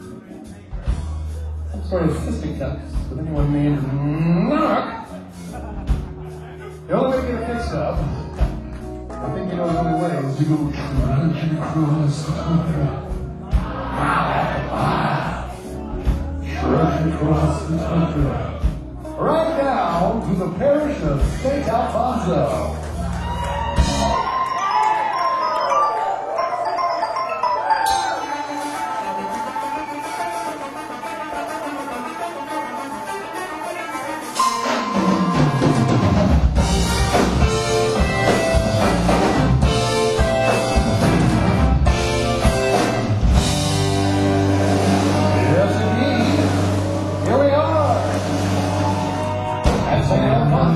fisticuffs with anyone named Mark, the only way to get it fixed up, I think you know the only way is to go trudging across the tundra. Trudging across the tundra. Right down to the parish of St. Alfonso. Yes, indeed. Here we are. At St. Alfonso.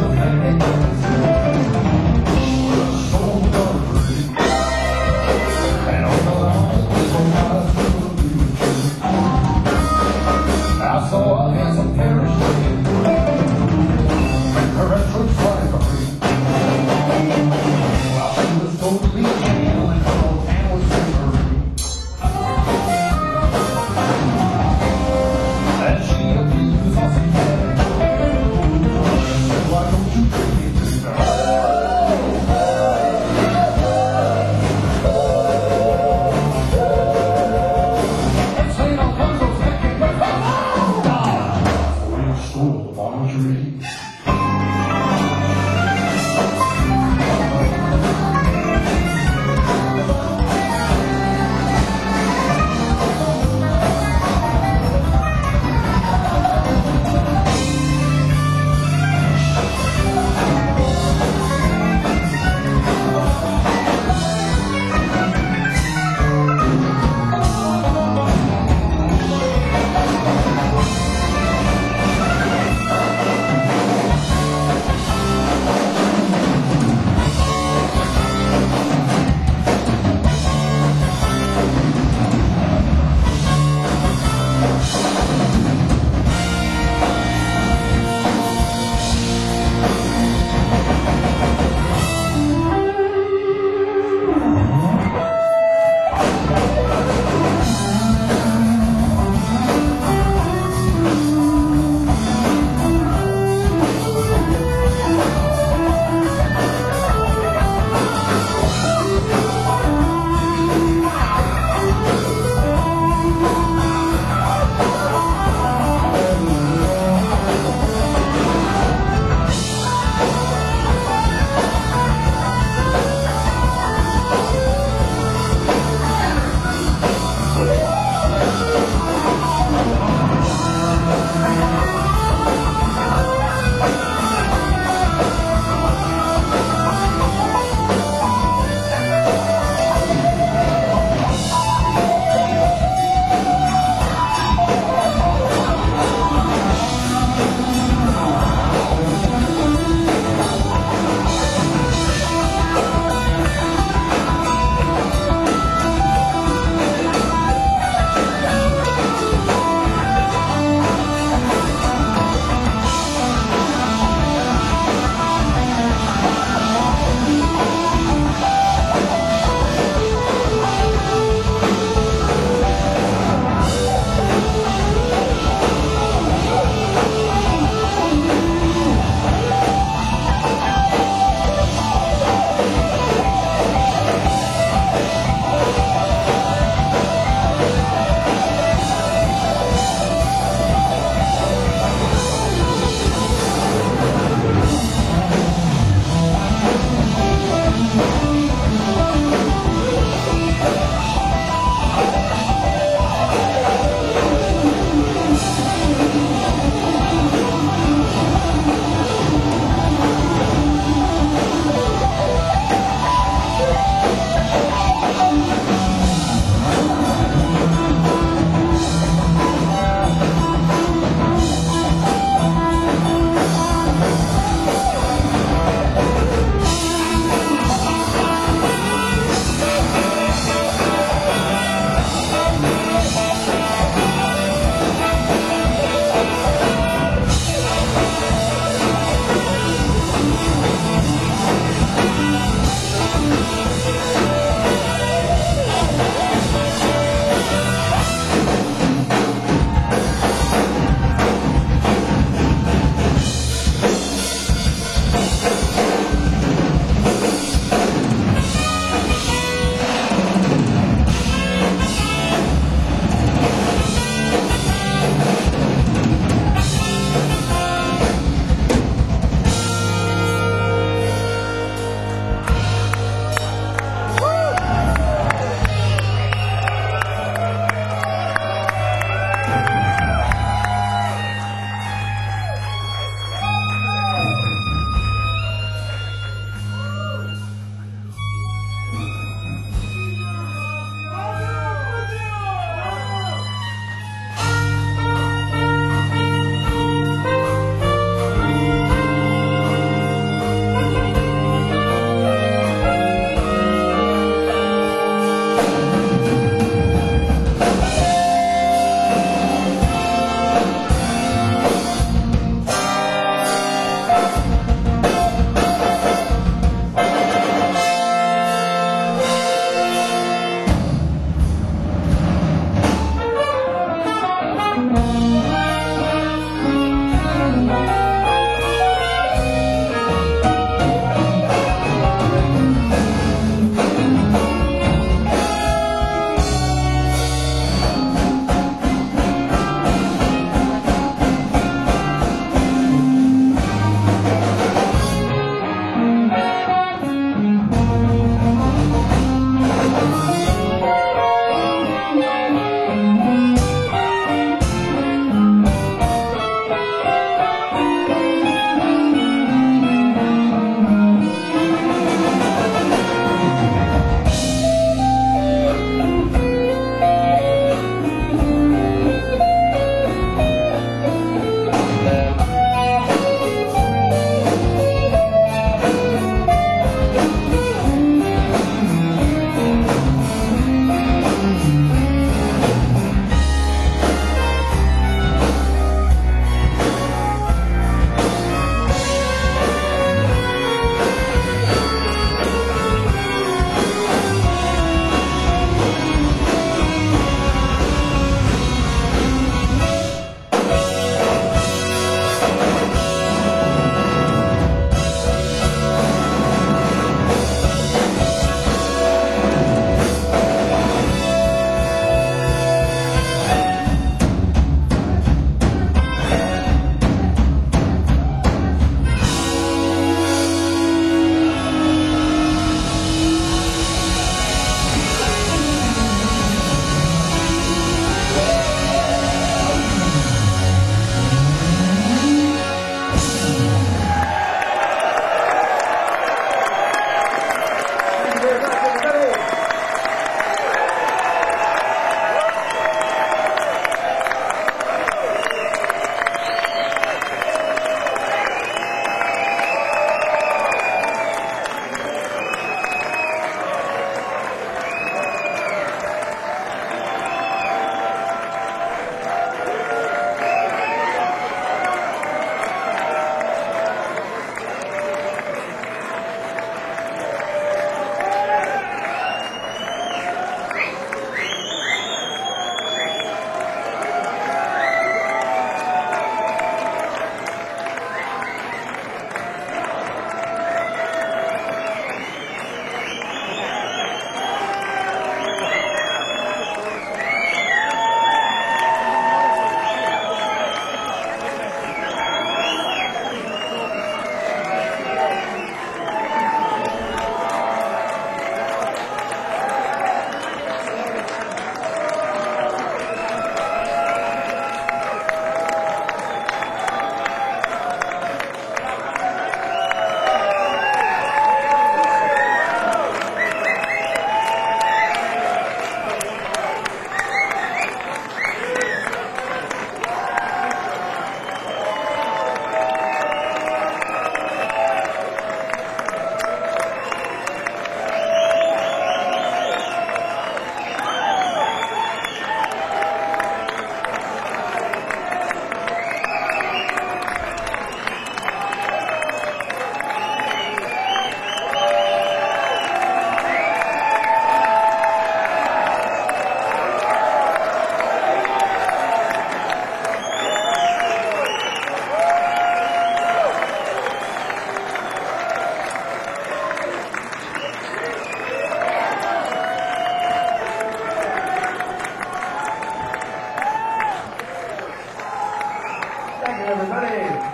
Thank you, everybody.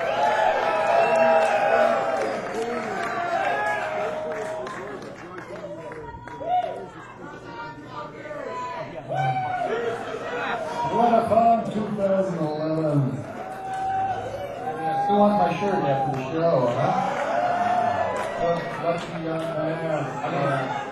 What a fun 2011. Still want my shirt after the show, huh? Lucky young man.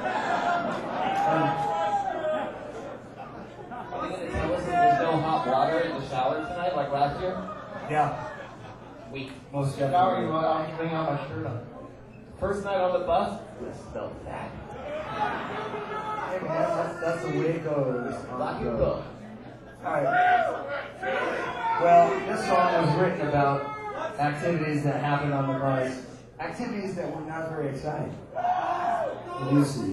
There's no hot water in the shower tonight like last year? Yeah. Sweet. Most How are you? I'll bring out my shirt on. First night on the bus, I smelled that. Hey, man, that's the way it goes. Lucky go. Alright. Well, this song was written about activities that happened on the bus. Activities that were not very exciting. You see.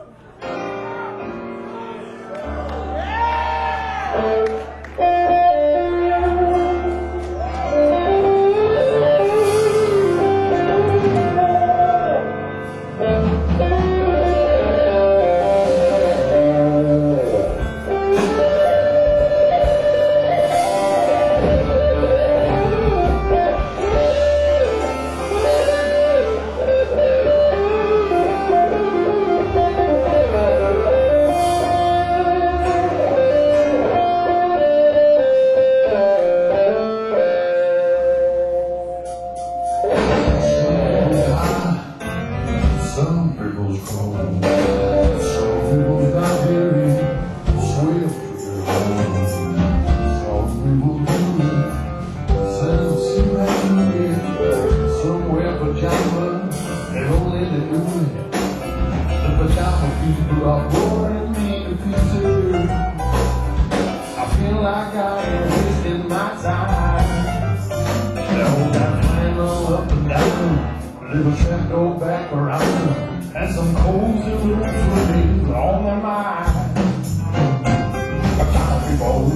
Some people's cold, some people's not very swift to their home. Some people do sense in somewhere pajamas, they don't let it do it. The pajama people are boring me to pieces. I feel like I am wasting my time. Now that flannel up and down, a little trap go back around, and some cozy little things on my mind. Pajama people,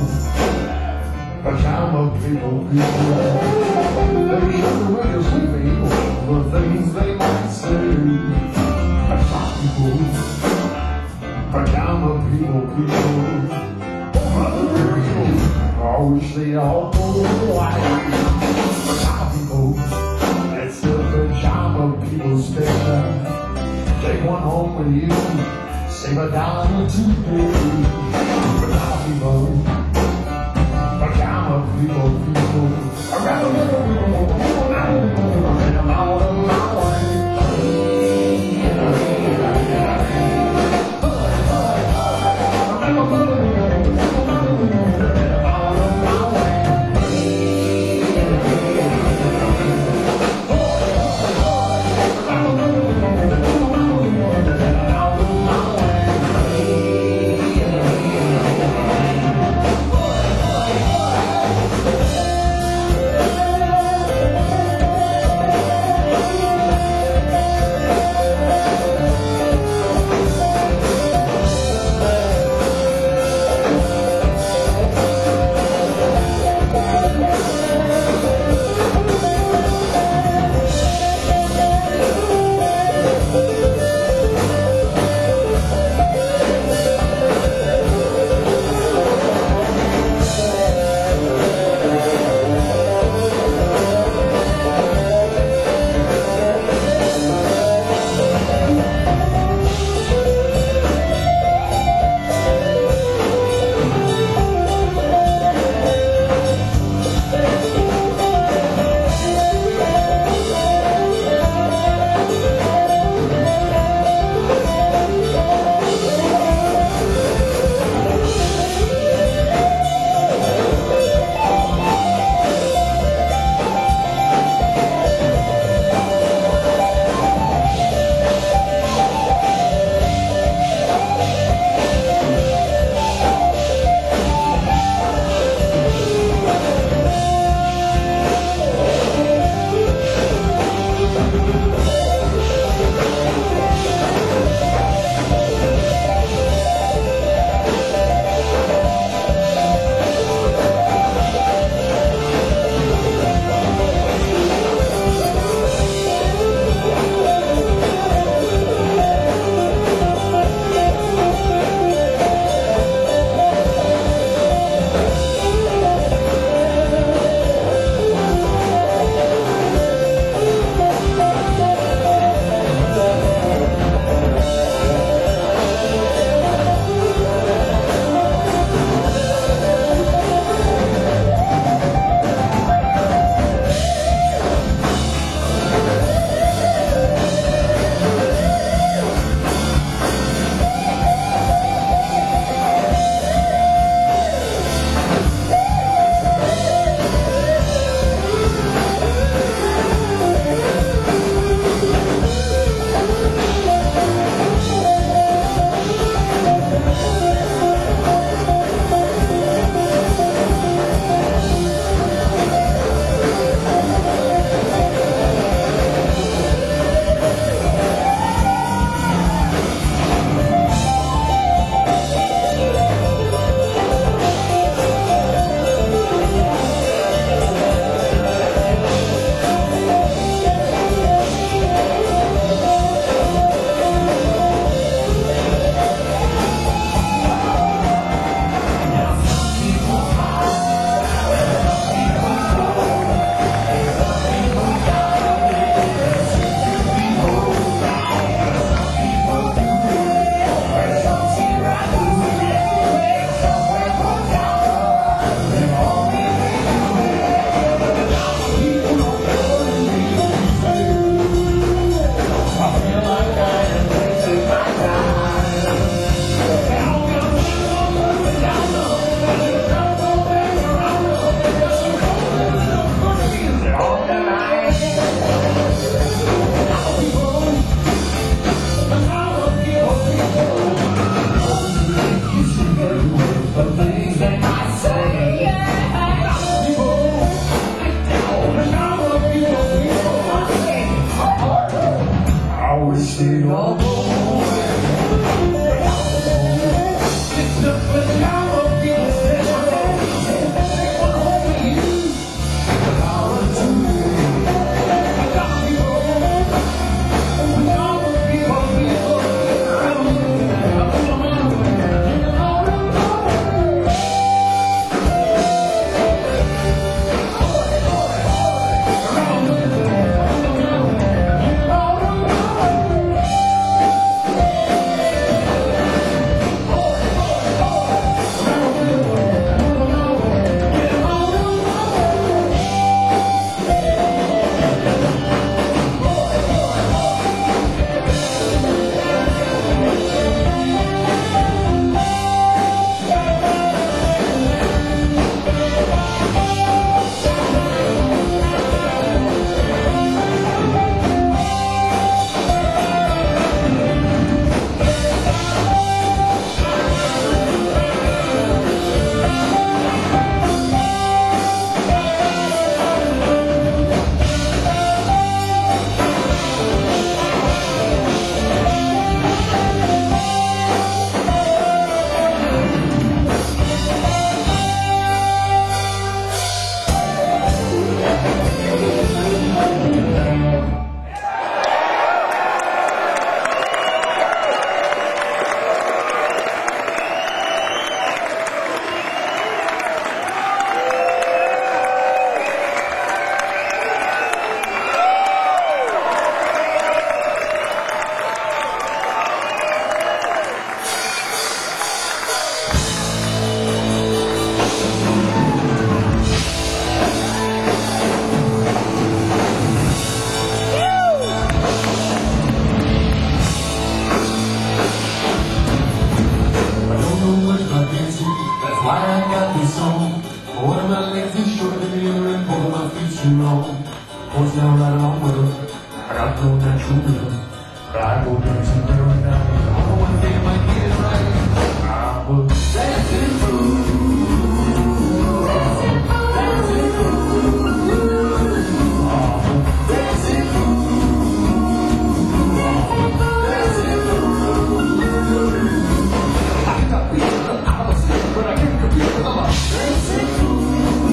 they show the way you're sleeping, the things they might say. Pajama people, I wish they all go away. Pajama people, it's the pajama people special. Take one home with you, save $1 or $2. Pajama people, pajama people, around and I'm out of my too long. Was now right on with her. I got no natural rhythm. But I go dancing paradise. All one day I might get it right. I'm a dancing fool. Dancing fool. Dancing fool. I'm a dancing fool. Dancing fool. I got people out of step, but I can't compete with them. I'm a dancing fool.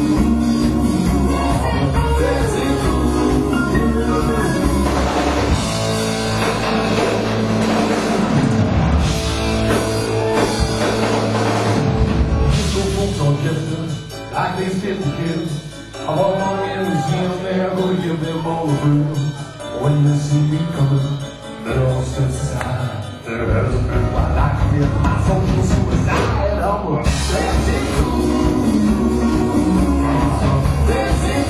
Dancing fool. Like they fit the kids. I'm all in the museum there, gonna give them all the thrill. When they see me coming, they're all set aside. There has been while I commit my social suicide. I'm a dancing fool. Dancing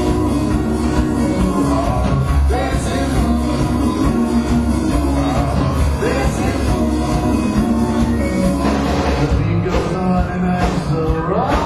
fool. Dancing fool. Dancing fool. The beat goes on and I'm so wrong.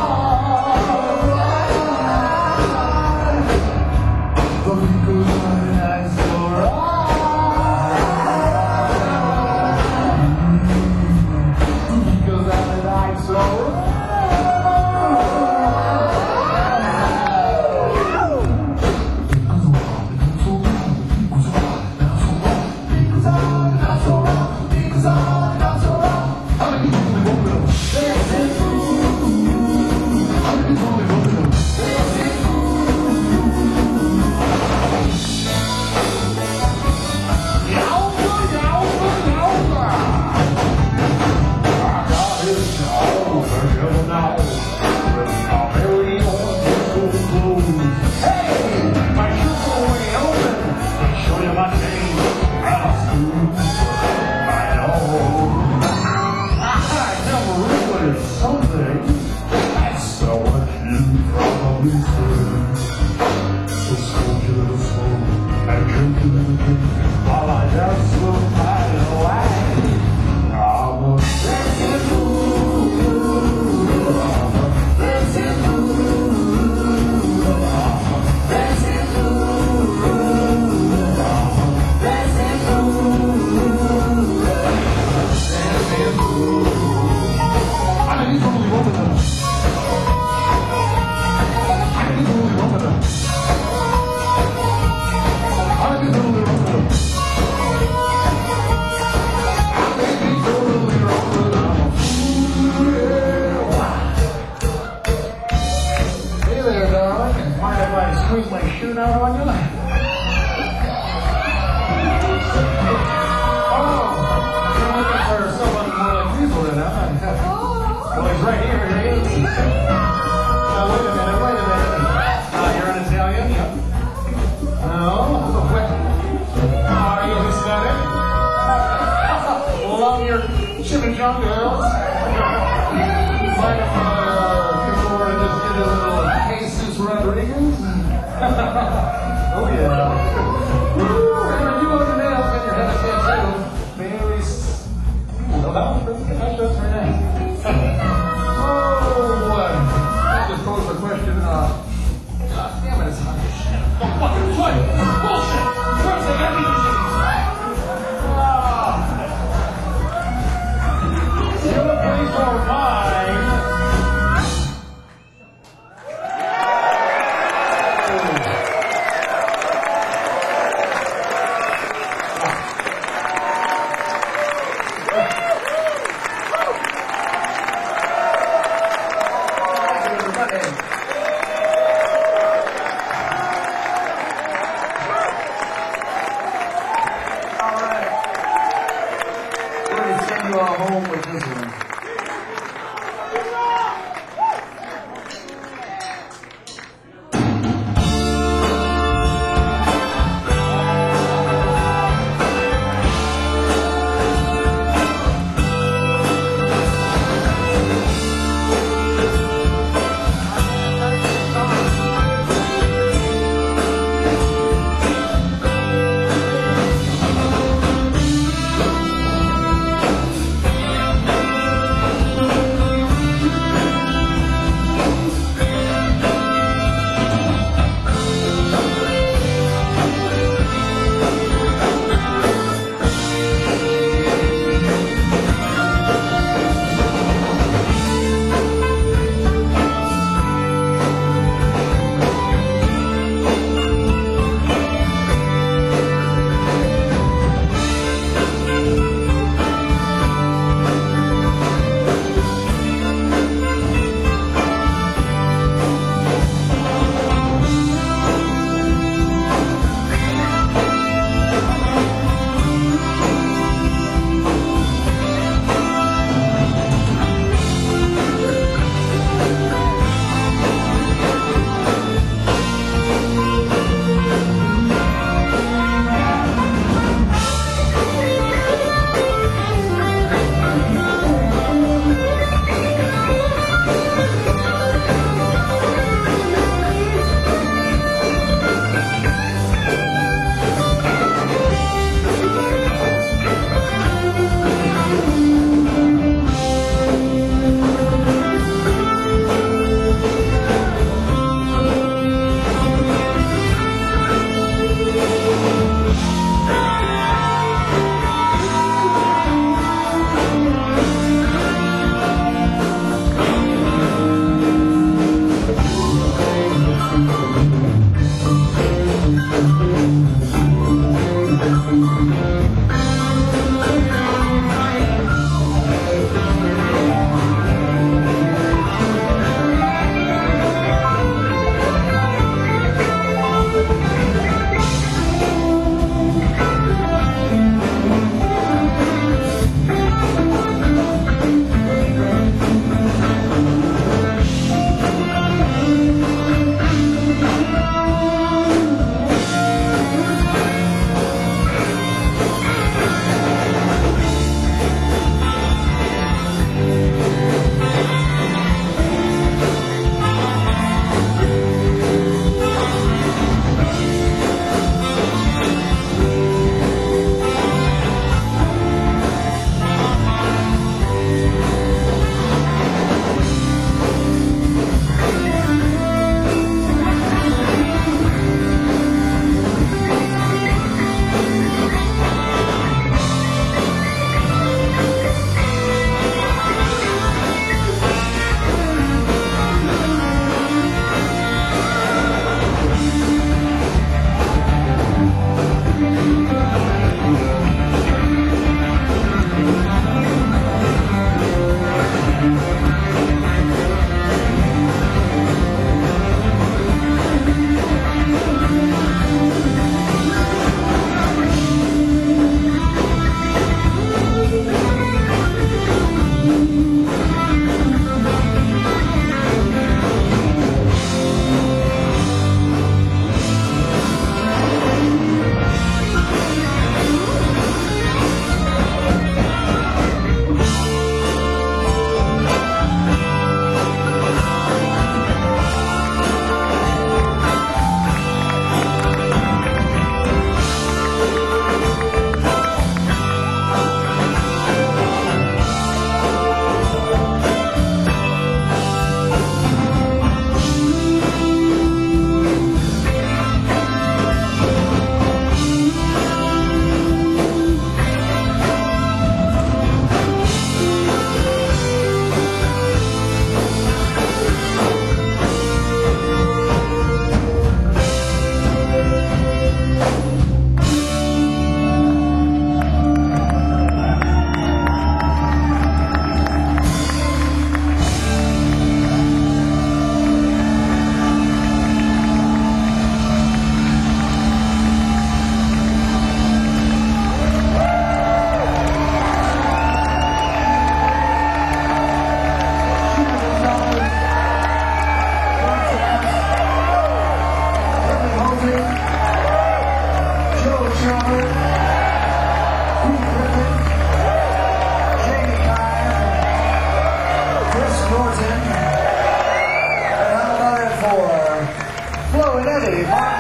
pretty hard.